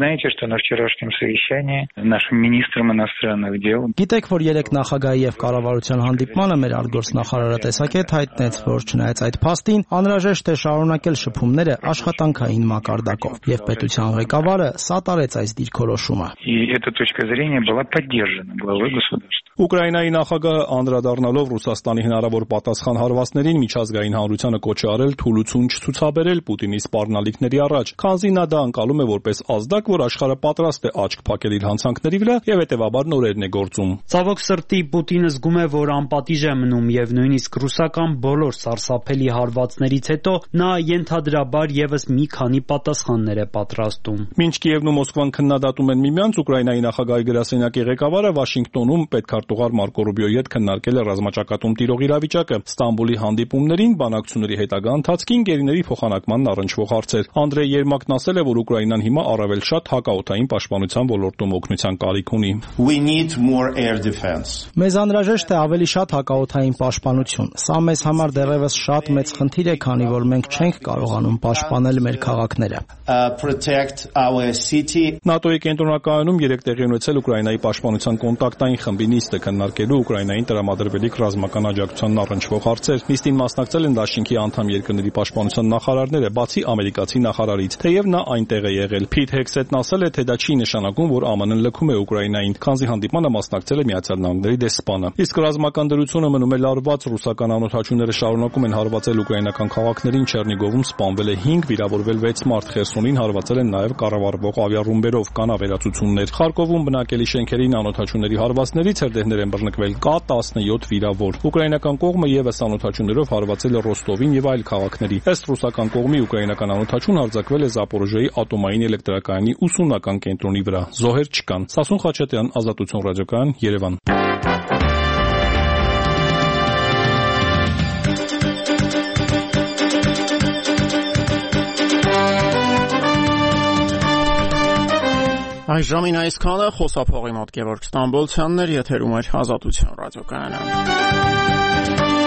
Գիտեք, որ 3 նախագահի եւ կառավարության հանդիպմանը մեր արտգործնախարարը տեսակետ հայտնեց, որ չնայած այդ փաստին անհրաժեշտ է շարունակել շփումները աշխատանքային մակարդակով, եւ պետության ղեկավարը սատարեց այս դիրքորոշումը։ Ուկրաինայի նախագահը անդրադառնալով Ռուսաստանի հնարավոր պատասխան հարվածներին միջազգային հանրությանը կոչ է արել թուլություն չցուցաբերել Պուտինի սպառնալիքների առաջ, քանզի նա դա անցալում է որպես ազդակ, որ աշխարհը պատրաստ է աչք փակել իր հանցանքների վրա եւ հետեւաբար դժվար նորերն է գործում։ Ցավոք սրտի Պուտինը զգում է, որ անպատիժ է մնում եւ նույնիսկ ռուսական բոլոր սարսափելի հարվածներից հետո նա ենթադրաբար եւս մի քանի պատասխաններ է պատրաստում։ Մինչ Կիևն ու Մոսկվան քննադատում են միմյանց, Ուկրաինայի նախագահի գրասենյակի ղեկավարը Վաշինգտոնում պետքարտուղար Մարկո Ռուբիոյի հետ քննարկել է ռազմաճակատում տիրող իրավիճակը, Ստամբուլի հանդիպումներին, բանակցությունների հետագա ընթացքին, գերիների փոխանակմանն առնչվող հարցեր։ Անդրեյ Երմակն ասել է, որ Ուկրաինան հիմա առավել շատ հակաօդային պաշտպանության ոլորտում օգնության կարիք ունի։ Մեզ անհրաժեշտ է ավելի շատ հակաօդային պաշտպանություն։ Սա մեզ համար դեռևս շատ մեծ խնդիր է, քանի որ մենք չենք կարողանում պաշտպանել մեր քաղաքները։ ՆԱՏՕ-ի կենտրոնակայանում 3 տեղի ունեցել Ուկրաինայի պաշտպանության կոնտակտային խմբի նիստը քննարկելու Ուկրաինային տրամադրվելիք ռազմական աջակցությանն առնչվող հարցեր։ Նիստին մասնակցել են դաշինքի անդամ երկրների պաշտպանության նախարարները, բացի ամերիկացի նախարարից, թեև նա այնտեղ է եղել։ Փիթ Հեքսետն ասել է, թե դա չի նշանակում, որ ԱՄՆ-ն լքում է Ուկրաինային, քանզի հանդիպմանը մասնակցել է Միացյալ Նահանգների դեսպանը։ Իսկ ռազմական դրությունը մնում է լարված, ռուսական անօդաչուները շարունակում են հարվածել ուկրաինական քաղաքներին, Չեռնիգովում սպանվել է 5, վիրավորվել 6 մարդ, Խերսոնին հարվածել են նաև կառավարվող ավիառումբերով, կան ավերածություններ։ Խարկովում բնակելի շենքերին անօդաչուների հարվածներից հրդեհներ են բռնկվել, կա 17 վիրավոր։ Ուկրաինական կողմը եւս անօդաչուներով հարվածել է Ռոստովին եւ այլ քաղաքների։ Ըստ ռուսական կողմի ուկրաինական անօդաչուն հարձակվել է Զապորոժիայի ատոմային էլեկտրակայանի ուսումնական կենտրոնի վրա։ Զոհեր չկան։ Սասուն Խաչատյան, Ազատություն ռադիոկայան, Երևան։ Այժմին այսքանը խոսափողի մոտ Գևորգ Ստամբոլցյանն էր, եթերում էր Ազատություն ռադիոկայանը։